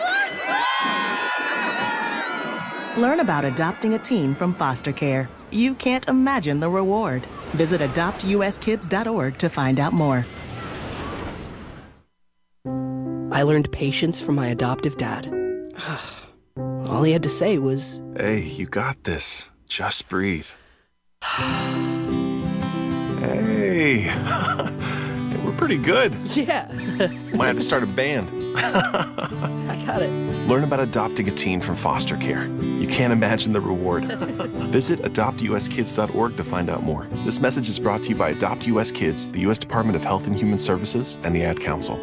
Learn about adopting a teen from foster care. You can't imagine the reward. Visit adopt u s kids dot org to find out more. I learned patience from my adoptive dad. All he had to say was, "Hey, you got this. Just breathe." Hey, we're pretty good. Yeah. Might have to start a band. I got it. Learn about adopting a teen from foster care. You can't imagine the reward. Visit adopt u s kids dot org to find out more. This message is brought to you by Adopt U S Kids, the U S Department of Health and Human Services, and the Ad Council.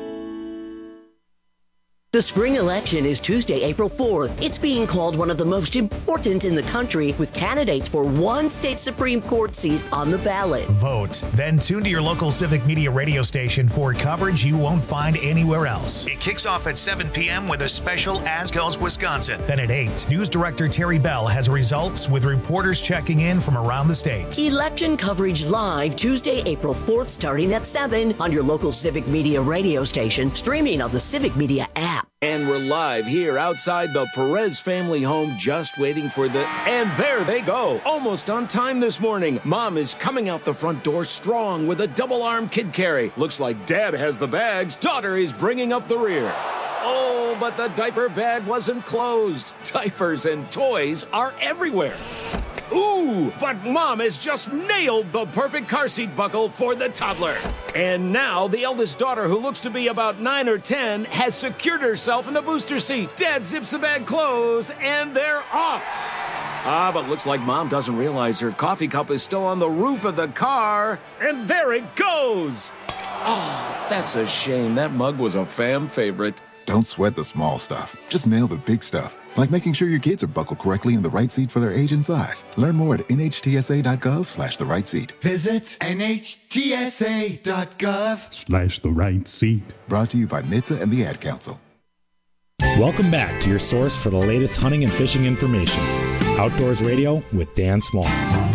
The spring election is Tuesday, April fourth. It's being called one of the most important in the country, with candidates for one state Supreme Court seat on the ballot. Vote. Then tune to your local Civic Media radio station for coverage you won't find anywhere else. It kicks off at seven p.m. with a special As Goes Wisconsin. Then at eight, News Director Terry Bell has results with reporters checking in from around the state. Election coverage live Tuesday, April fourth, starting at seven on your local Civic Media radio station, streaming on the Civic Media app. And we're live here outside the Perez family home, just waiting for the... And there they go, almost on time this morning. Mom is coming out the front door strong with a double-arm kid carry. Looks like Dad has the bags. Daughter is bringing up the rear. Oh, but the diaper bag wasn't closed. Diapers and toys are everywhere. Ooh, but Mom has just nailed the perfect car seat buckle for the toddler. And now the eldest daughter, who looks to be about nine or ten, has secured herself in the booster seat. Dad zips the bag closed, and they're off. Ah, but looks like Mom doesn't realize her coffee cup is still on the roof of the car. And there it goes. Oh, that's a shame. That mug was a fam favorite. Don't sweat the small stuff. Just nail the big stuff, like making sure your kids are buckled correctly in the right seat for their age and size. Learn more at N H T S A dot gov slash the right seat. Visit N H T S A dot gov slash the right seat. Brought to you by N H T S A and the Ad Council. Welcome back to your source for the latest hunting and fishing information. Outdoors Radio with Dan Small.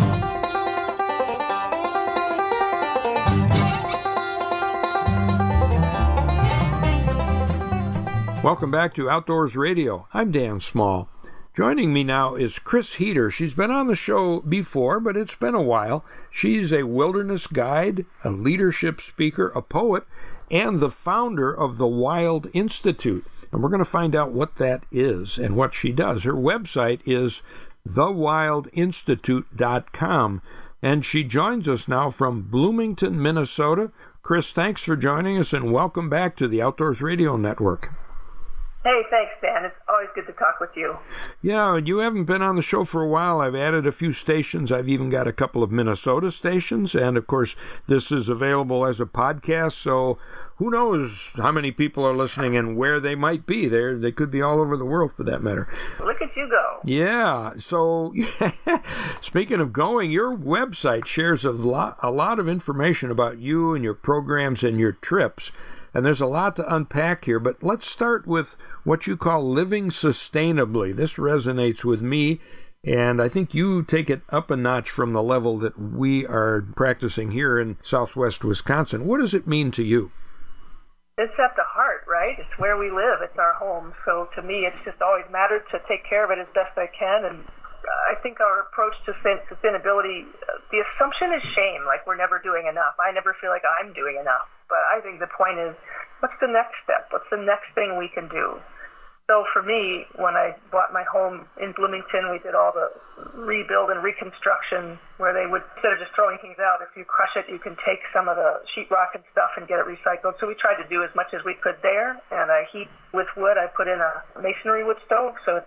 Welcome back to Outdoors Radio. I'm Dan Small. Joining me now is Chris Heater. She's been on the show before, but it's been a while. She's a wilderness guide, a leadership speaker, a poet, and the founder of the Wild Institute. And we're going to find out what that is and what she does. Her website is the wild institute dot com, and she joins us now from Bloomington, Minnesota. Chris, thanks for joining us, and welcome back to the Outdoors Radio Network. Hey, thanks, Dan. It's always good to talk with you. Yeah, you haven't been on the show for a while. I've added a few stations. I've even got a couple of Minnesota stations. And, of course, this is available as a podcast. So who knows how many people are listening and where they might be. There, they could be all over the world, for that matter. Look at you go. Yeah. So, speaking of going, your website shares a lot, a lot of information about you and your programs and your trips. And there's a lot to unpack here, but let's start with what you call living sustainably. This resonates with me, and I think you take it up a notch from the level that we are practicing here in southwest Wisconsin. What does it mean to you? It's at the heart, right? It's where we live. It's our home. So to me, it's just always mattered to take care of it as best I can. And I think our approach to sustainability, the assumption is shame, like we're never doing enough. I never feel like I'm doing enough. But I think the point is, what's the next step? What's the next thing we can do? So for me, when I bought my home in Bloomington, we did all the rebuild and reconstruction where they would, instead of just throwing things out, if you crush it, you can take some of the sheetrock and stuff and get it recycled. So we tried to do as much as we could there. And I heat with wood. I put in a masonry wood stove, so it's got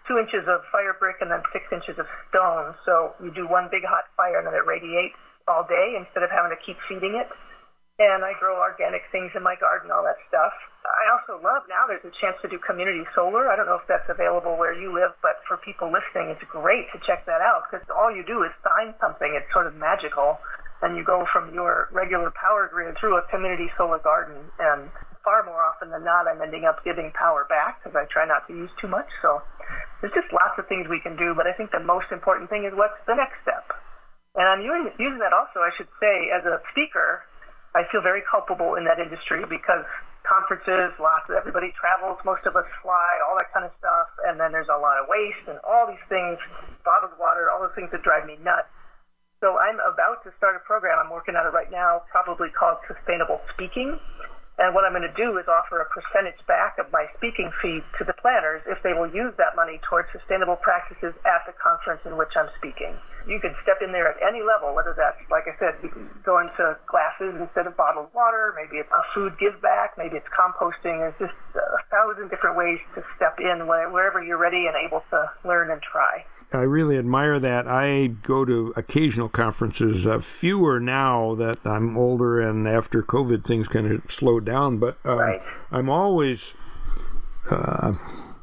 two inches of fire brick and then six inches of stone. So you do one big hot fire and then it radiates all day instead of having to keep feeding it. And I grow organic things in my garden, all that stuff. I also love now there's a chance to do community solar. I don't know if that's available where you live, but for people listening, it's great to check that out because all you do is sign something. It's sort of magical. And you go from your regular power grid through a community solar garden. And far more often than not, I'm ending up giving power back because I try not to use too much. So there's just lots of things we can do. But I think the most important thing is what's the next step. And I'm using, using that also, I should say, as a speaker. I feel very culpable in that industry because conferences, lots of everybody travels, most of us fly, all that kind of stuff, and then there's a lot of waste and all these things, bottled water, all those things that drive me nuts. So I'm about to start a program, I'm working on it right now, probably called Sustainable Speaking. And what I'm going to do is offer a percentage back of my speaking fee to the planners if they will use that money towards sustainable practices at the conference in which I'm speaking. You can step in there at any level, whether that's, like I said, going to glasses instead of bottled water, maybe it's a food give back, maybe it's composting. There's just a thousand different ways to step in wherever you're ready and able to learn and try. I really admire that. I go to occasional conferences, uh, fewer now that I'm older and after COVID things kind of slowed down, but um, right. I'm always uh,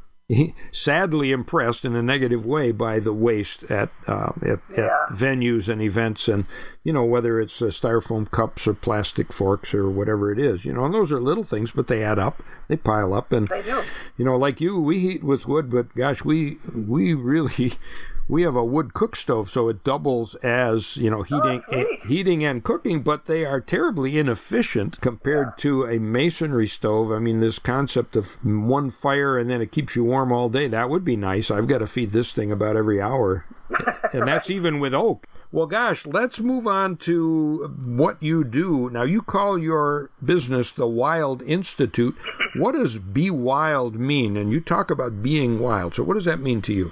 sadly impressed in a negative way by the waste at, uh, at, yeah. at venues and events, and, you know, whether it's uh, styrofoam cups or plastic forks or whatever it is, you know, and those are little things, but they add up, they pile up, and, they do. You know, like you, we heat with wood, but gosh, we, we really... We have a wood cook stove, so it doubles as, you know, heating oh, heating and cooking, but they are terribly inefficient compared yeah. to a masonry stove. I mean, this concept of one fire and then it keeps you warm all day, that would be nice. I've got to feed this thing about every hour, and right. that's even with oak. Well, gosh, let's move on to what you do. Now, you call your business the Wild Institute. What does Be Wild mean? And you talk about being wild, so what does that mean to you?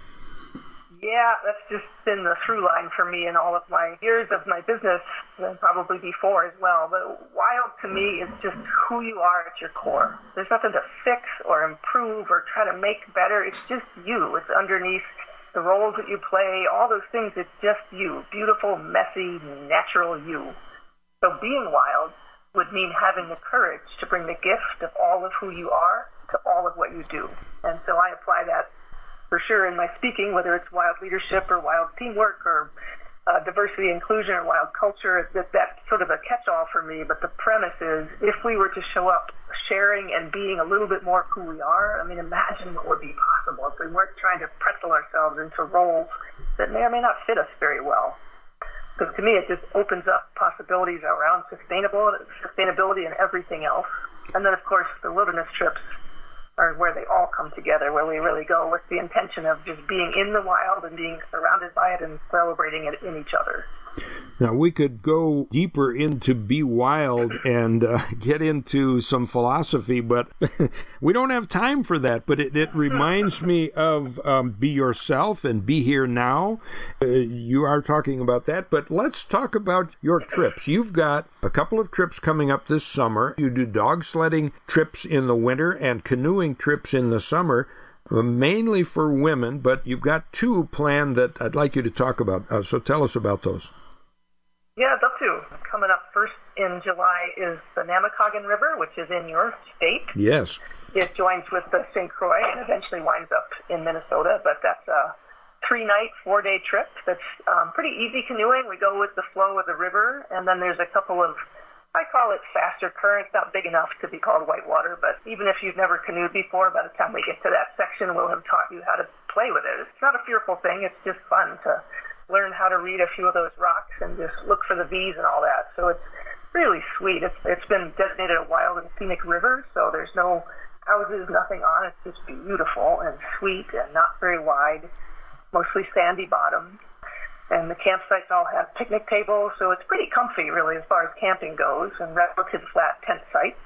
Yeah, that's just been the through line for me in all of my years of my business, and probably before as well. But wild to me is just who you are at your core. There's nothing to fix or improve or try to make better. It's just you. It's underneath the roles that you play, all those things. It's just you. Beautiful, messy, natural you. So being wild would mean having the courage to bring the gift of all of who you are to all of what you do. And so I apply that for sure in my speaking, whether it's wild leadership or wild teamwork or uh, diversity, inclusion, or wild culture. That that's sort of a catch-all for me. But the premise is, if we were to show up sharing and being a little bit more who we are, I mean, imagine what would be possible if we weren't trying to pretzel ourselves into roles that may or may not fit us very well. Because to me, it just opens up possibilities around sustainable sustainability and everything else. And then, of course, the wilderness trips are where they all come together, where we really go with the intention of just being in the wild and being surrounded by it and celebrating it in each other. Now, we could go deeper into Be Wild and uh, get into some philosophy, but we don't have time for that. But it, it reminds me of um, Be Yourself and Be Here Now. Uh, you are talking about that, but let's talk about your trips. You've got a couple of trips coming up this summer. You do dog sledding trips in the winter and canoeing trips in the summer, uh, mainly for women, but you've got two planned that I'd like you to talk about. Uh, so tell us about those. Yeah, I'd love to. Coming up first in July is the Namakagon River, which is in your state. Yes. It joins with the Saint Croix and eventually winds up in Minnesota, but that's a three-night, four-day trip that's um, pretty easy canoeing. We go with the flow of the river, and then there's a couple of, I call it faster currents, not big enough to be called whitewater, but even if you've never canoed before, by the time we get to that section, we'll have taught you how to play with it. It's not a fearful thing. It's just fun to learn how to read a few of those rocks and just look for the V's and all that. So it's really sweet. It's It's been designated a wild and scenic river, so there's no houses, nothing on it. It's just beautiful and sweet and not very wide, mostly sandy bottom. And the campsites all have picnic tables, so it's pretty comfy, really, as far as camping goes, and relative flat tent sites.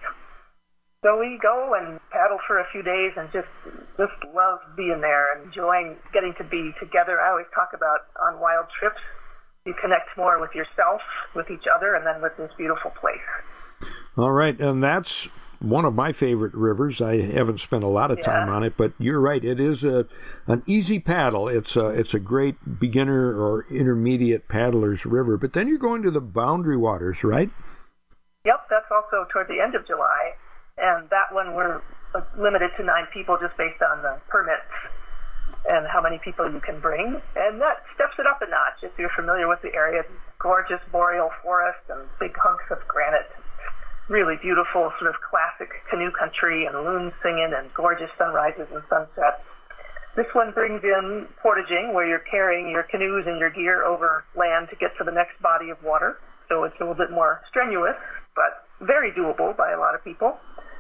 So we go and paddle for a few days and just just love being there and enjoying getting to be together. I always talk about on wild trips, you connect more with yourself, with each other, and then with this beautiful place. All right, and that's one of my favorite rivers. I haven't spent a lot of Yeah. time on it, but you're right. It is a an easy paddle. It's a, it's a great beginner or intermediate paddler's river. But then you're going to the Boundary Waters, right? Yep, that's also toward the end of July, and that one we're uh, limited to nine people just based on the permits and how many people you can bring, and that steps it up a notch if you're familiar with the area. Gorgeous boreal forest and big hunks of granite, really beautiful sort of classic canoe country and loons singing and gorgeous sunrises and sunsets. This one brings in portaging, where you're carrying your canoes and your gear over land to get to the next body of water, so it's a little bit more strenuous, but very doable by a lot of people.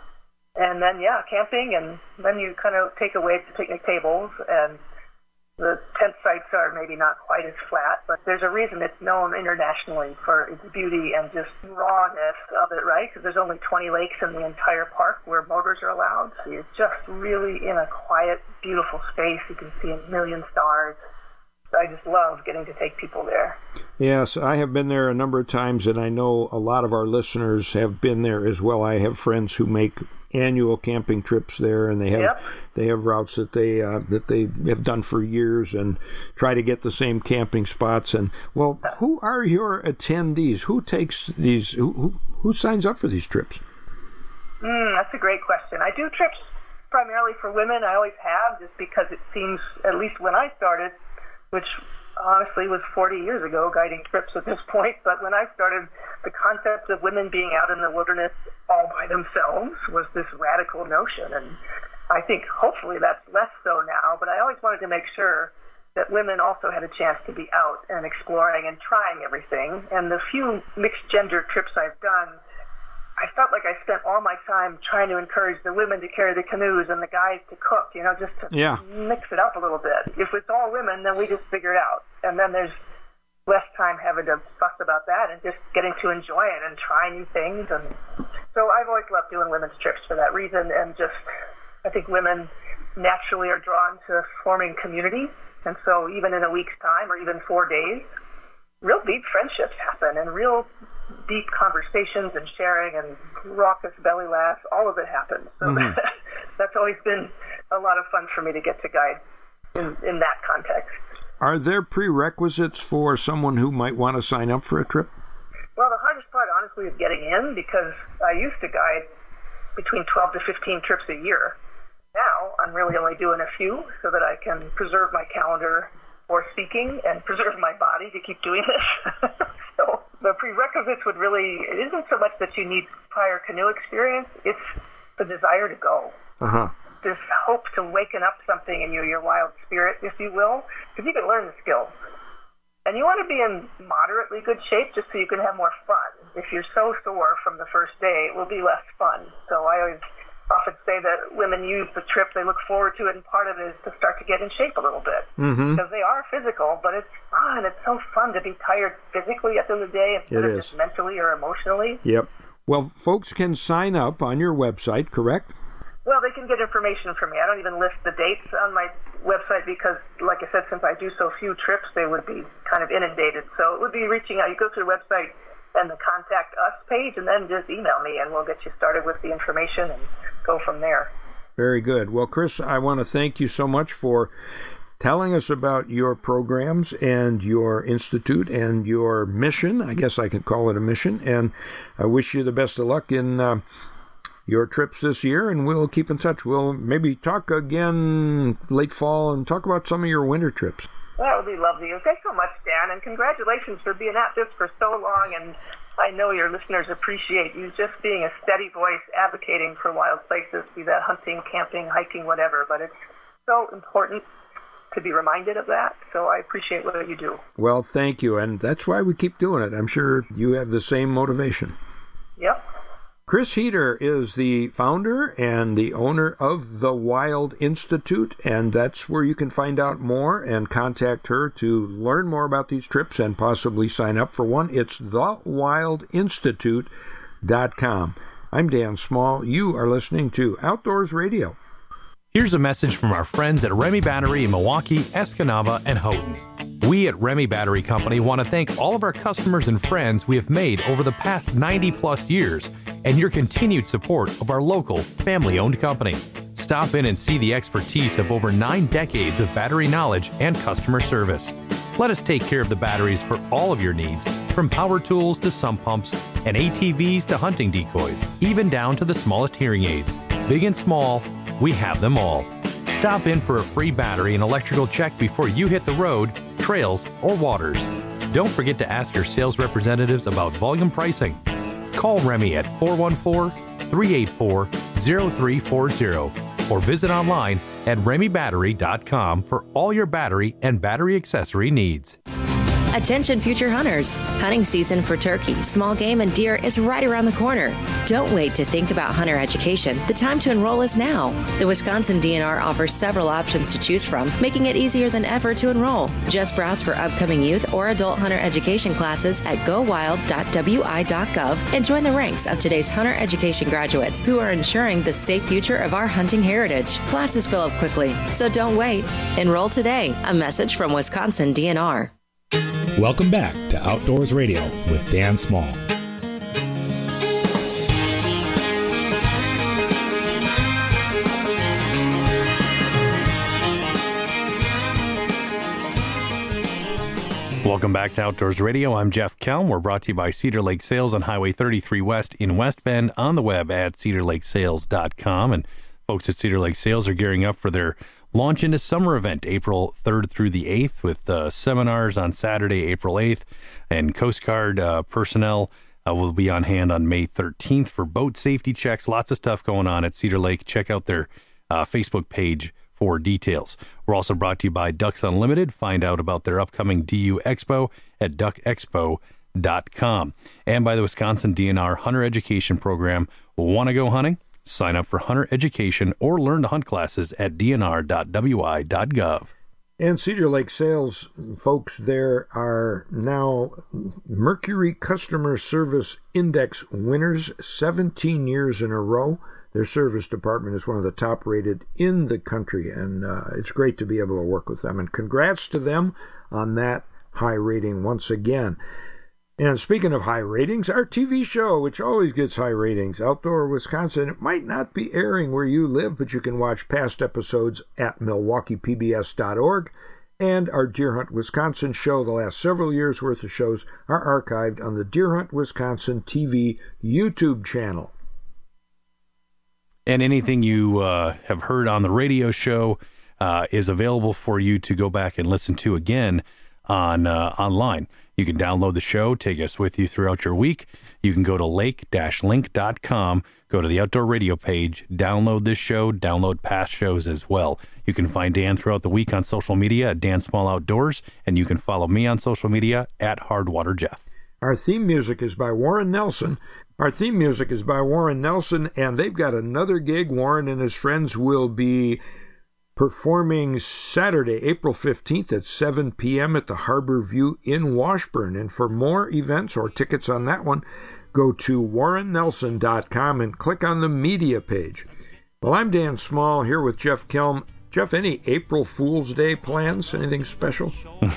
And then, yeah, camping, and then you kind of take away the picnic tables, and the tent sites are maybe not quite as flat, but there's a reason it's known internationally for its beauty and just rawness of it, right? Because there's only twenty lakes in the entire park where motors are allowed, so you're just really in a quiet, beautiful space. You can see a million stars. I just love getting to take people there. Yes, I have been there a number of times, and I know a lot of our listeners have been there as well. I have friends who make annual camping trips there, and they have Yep. they have routes that they uh, that they have done for years and try to get the same camping spots. And well, who are your attendees? Who takes these? Who who, who signs up for these trips? Mm, that's a great question. I do trips primarily for women. I always have, just because it seems, at least when I started, which honestly was forty years ago, guiding trips at this point, but when I started, the concept of women being out in the wilderness all by themselves was this radical notion, and I think hopefully that's less so now, but I always wanted to make sure that women also had a chance to be out and exploring and trying everything, and the few mixed gender trips I've done, I felt like I spent all my time trying to encourage the women to carry the canoes and the guys to cook, you know, just to Yeah. mix it up a little bit. If it's all women, then we just figure it out. And then there's less time having to fuss about that and just getting to enjoy it and try new things. And so I've always loved doing women's trips for that reason. And just, I think women naturally are drawn to forming community. And so even in a week's time or even four days, real deep friendships happen and real deep conversations and sharing and raucous belly laughs. All of it happens. So Mhm. that's always been a lot of fun for me to get to guide in, in that context. Are there prerequisites for someone who might want to sign up for a trip? Well, the hardest part, honestly, is getting in, because I used to guide between twelve to fifteen trips a year. Now, I'm really only doing a few so that I can preserve my calendar for speaking and preserve my body to keep doing this. So the prerequisites would really, it isn't so much that you need prior canoe experience, it's the desire to go. Uh-huh. This hope to waken up something in you, your wild spirit, if you will, because you can learn the skills. And you want to be in moderately good shape just so you can have more fun. If you're so sore from the first day, it will be less fun. So I always often say that women use the trip, they look forward to it, and part of it is to start to get in shape a little bit. Mhm. Because they are physical, but it's fun. It's so fun to be tired physically at the end of the day instead It of is. just mentally or emotionally. Yep. Well, folks can sign up on your website, correct? Well, they can get information from me. I don't even list the dates on my website because, like I said, since I do so few trips, they would be kind of inundated. So it would be reaching out. You go to the website and the Contact Us page, and then just email me, and we'll get you started with the information and go from there. Very good. Well, Chris, I want to thank you so much for telling us about your programs and your institute and your mission. I guess I could call it a mission. And I wish you the best of luck in uh, your trips this year, and we'll keep in touch. We'll maybe talk again late fall and talk about some of your winter trips. That would be lovely. Thanks so much, Dan, and congratulations for being at this for so long. And I know your listeners appreciate you just being a steady voice advocating for wild places, be that hunting, camping, hiking, whatever. But it's so important to be reminded of that. So I appreciate what you do. Well, thank you, and that's why we keep doing it. I'm sure you have the same motivation. Yep. Chris Heater is the founder and the owner of the Wild Institute, and that's where you can find out more and contact her to learn more about these trips and possibly sign up for one. It's the wild institute dot com. I'm Dan Small. You are listening to Outdoors Radio. Here's a message from our friends at Remy Battery in Milwaukee, Escanaba, and Houghton. We at Remy Battery Company want to thank all of our customers and friends we have made over the past ninety plus years, and your continued support of our local, family-owned company. Stop in and see the expertise of over nine decades of battery knowledge and customer service. Let us take care of the batteries for all of your needs, from power tools to sump pumps and A T Vs to hunting decoys, even down to the smallest hearing aids. Big and small, we have them all. Stop in for a free battery and electrical check before you hit the road, trails, or waters. Don't forget to ask your sales representatives about volume pricing. Call Remy at four one four, three eight four, zero three four zero or visit online at remy battery dot com for all your battery and battery accessory needs. Attention future hunters. Hunting season for turkey, small game, and deer is right around the corner. Don't wait to think about hunter education. The time to enroll is now. The Wisconsin D N R offers several options to choose from, making it easier than ever to enroll. Just browse for upcoming youth or adult hunter education classes at go wild dot w i dot gov and join the ranks of today's hunter education graduates who are ensuring the safe future of our hunting heritage. Classes fill up quickly, so don't wait. Enroll today. A message from Wisconsin D N R. Welcome back to Outdoors Radio with Dan Small. Welcome back to Outdoors Radio. I'm Jeff Kelm. We're brought to you by Cedar Lake Sales on Highway thirty-three West in West Bend, on the web at cedar lake sales dot com. And folks at Cedar Lake Sales are gearing up for their launch into summer event April third through the eighth with uh, seminars on Saturday, April eighth, and Coast Guard uh, personnel uh, will be on hand on May thirteenth for boat safety checks. Lots of stuff going on at Cedar Lake. Check out their uh, Facebook page for details. We're also brought to you by Ducks Unlimited. Find out about their upcoming D U Expo at duck expo dot com. And by the Wisconsin D N R Hunter Education Program. Want to go hunting? Sign up for hunter education or learn to hunt classes at d n r dot w i dot gov. And Cedar Lake Sales folks there are now Mercury Customer Service Index winners seventeen years in a row. Their service department is one of the top rated in the country, and uh, it's great to be able to work with them. And congrats to them on that high rating once again. And speaking of high ratings, our T V show, which always gets high ratings, Outdoor Wisconsin, it might not be airing where you live, but you can watch past episodes at milwaukee p b s dot org. And our Deer Hunt Wisconsin show, the last several years' worth of shows, are archived on the Deer Hunt Wisconsin T V YouTube channel. And anything you uh, have heard on the radio show uh, is available for you to go back and listen to again on uh, online. You can download the show, take us with you throughout your week. You can go to lake dash link dot com, go to the Outdoor Radio page, download this show, download past shows as well. You can find Dan throughout the week on social media at Dan Small Outdoors, and you can follow me on social media at Hardwater Jeff. Our theme music is by Warren Nelson. Our theme music is by Warren Nelson, and they've got another gig. Warren and his friends will be performing Saturday, April fifteenth at seven p.m. at the Harbor View in Washburn. And for more events or tickets on that one, go to warren nelson dot com and click on the media page. Well, I'm Dan Small here with Jeff Kelm. Jeff, any April Fool's Day plans? Anything special?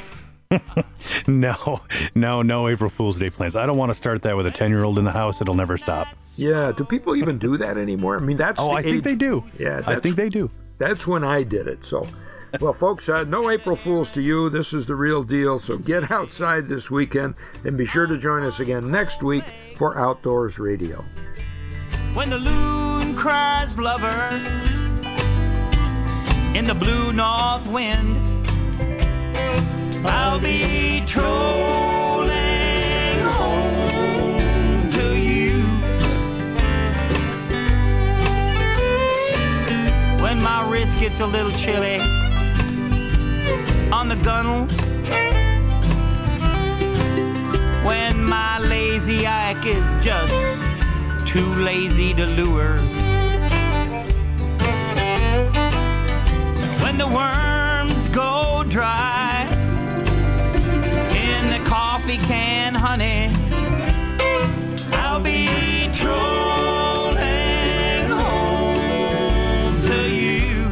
no, no, no April Fool's Day plans. I don't want to start that with a ten-year-old in the house. It'll never stop. Yeah, do people even do that anymore? I mean, that's Oh, the I age... think they do. Yeah, I think they do. That's when I did it. So, well, folks, uh, no April Fools to you. This is the real deal. So get outside this weekend and be sure to join us again next week for Outdoors Radio. When the loon cries lover in the blue north wind, I'll be trolling home to you. When my wrist gets a little chilly on the gunnel, when my lazy ike is just too lazy to lure, when the worms go dry in the coffee can, honey, I'll be trolling home to you.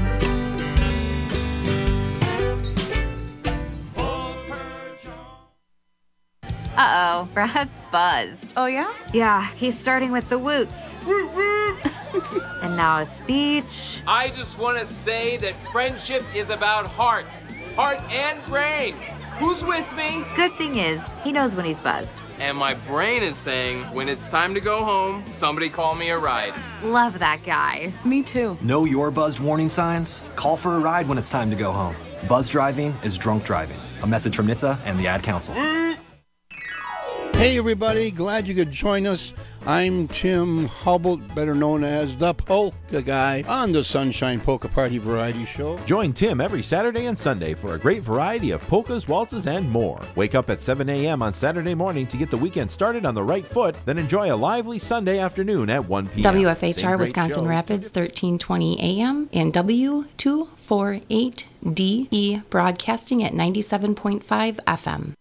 Uh-oh. Uh-oh, Brad's buzzed. Oh, yeah? Yeah, he's starting with the woots. And now a speech. I just want to say that friendship is about heart. Heart and brain. Who's with me? Good thing is, he knows when he's buzzed. And my brain is saying, when it's time to go home, somebody call me a ride. Love that guy. Me too. Know your buzzed warning signs? Call for a ride when it's time to go home. Buzz driving is drunk driving. A message from N H T S A and the Ad Council. Hey everybody, glad you could join us. I'm Tim Hubble, better known as the Polka Guy, on the Sunshine Polka Party Variety Show. Join Tim every Saturday and Sunday for a great variety of polkas, waltzes, and more. Wake up at seven a.m. on Saturday morning to get the weekend started on the right foot, then enjoy a lively Sunday afternoon at one p.m. W F H R Wisconsin show. Rapids, thirteen twenty A M, and W two forty-eight D E broadcasting at ninety-seven point five F M.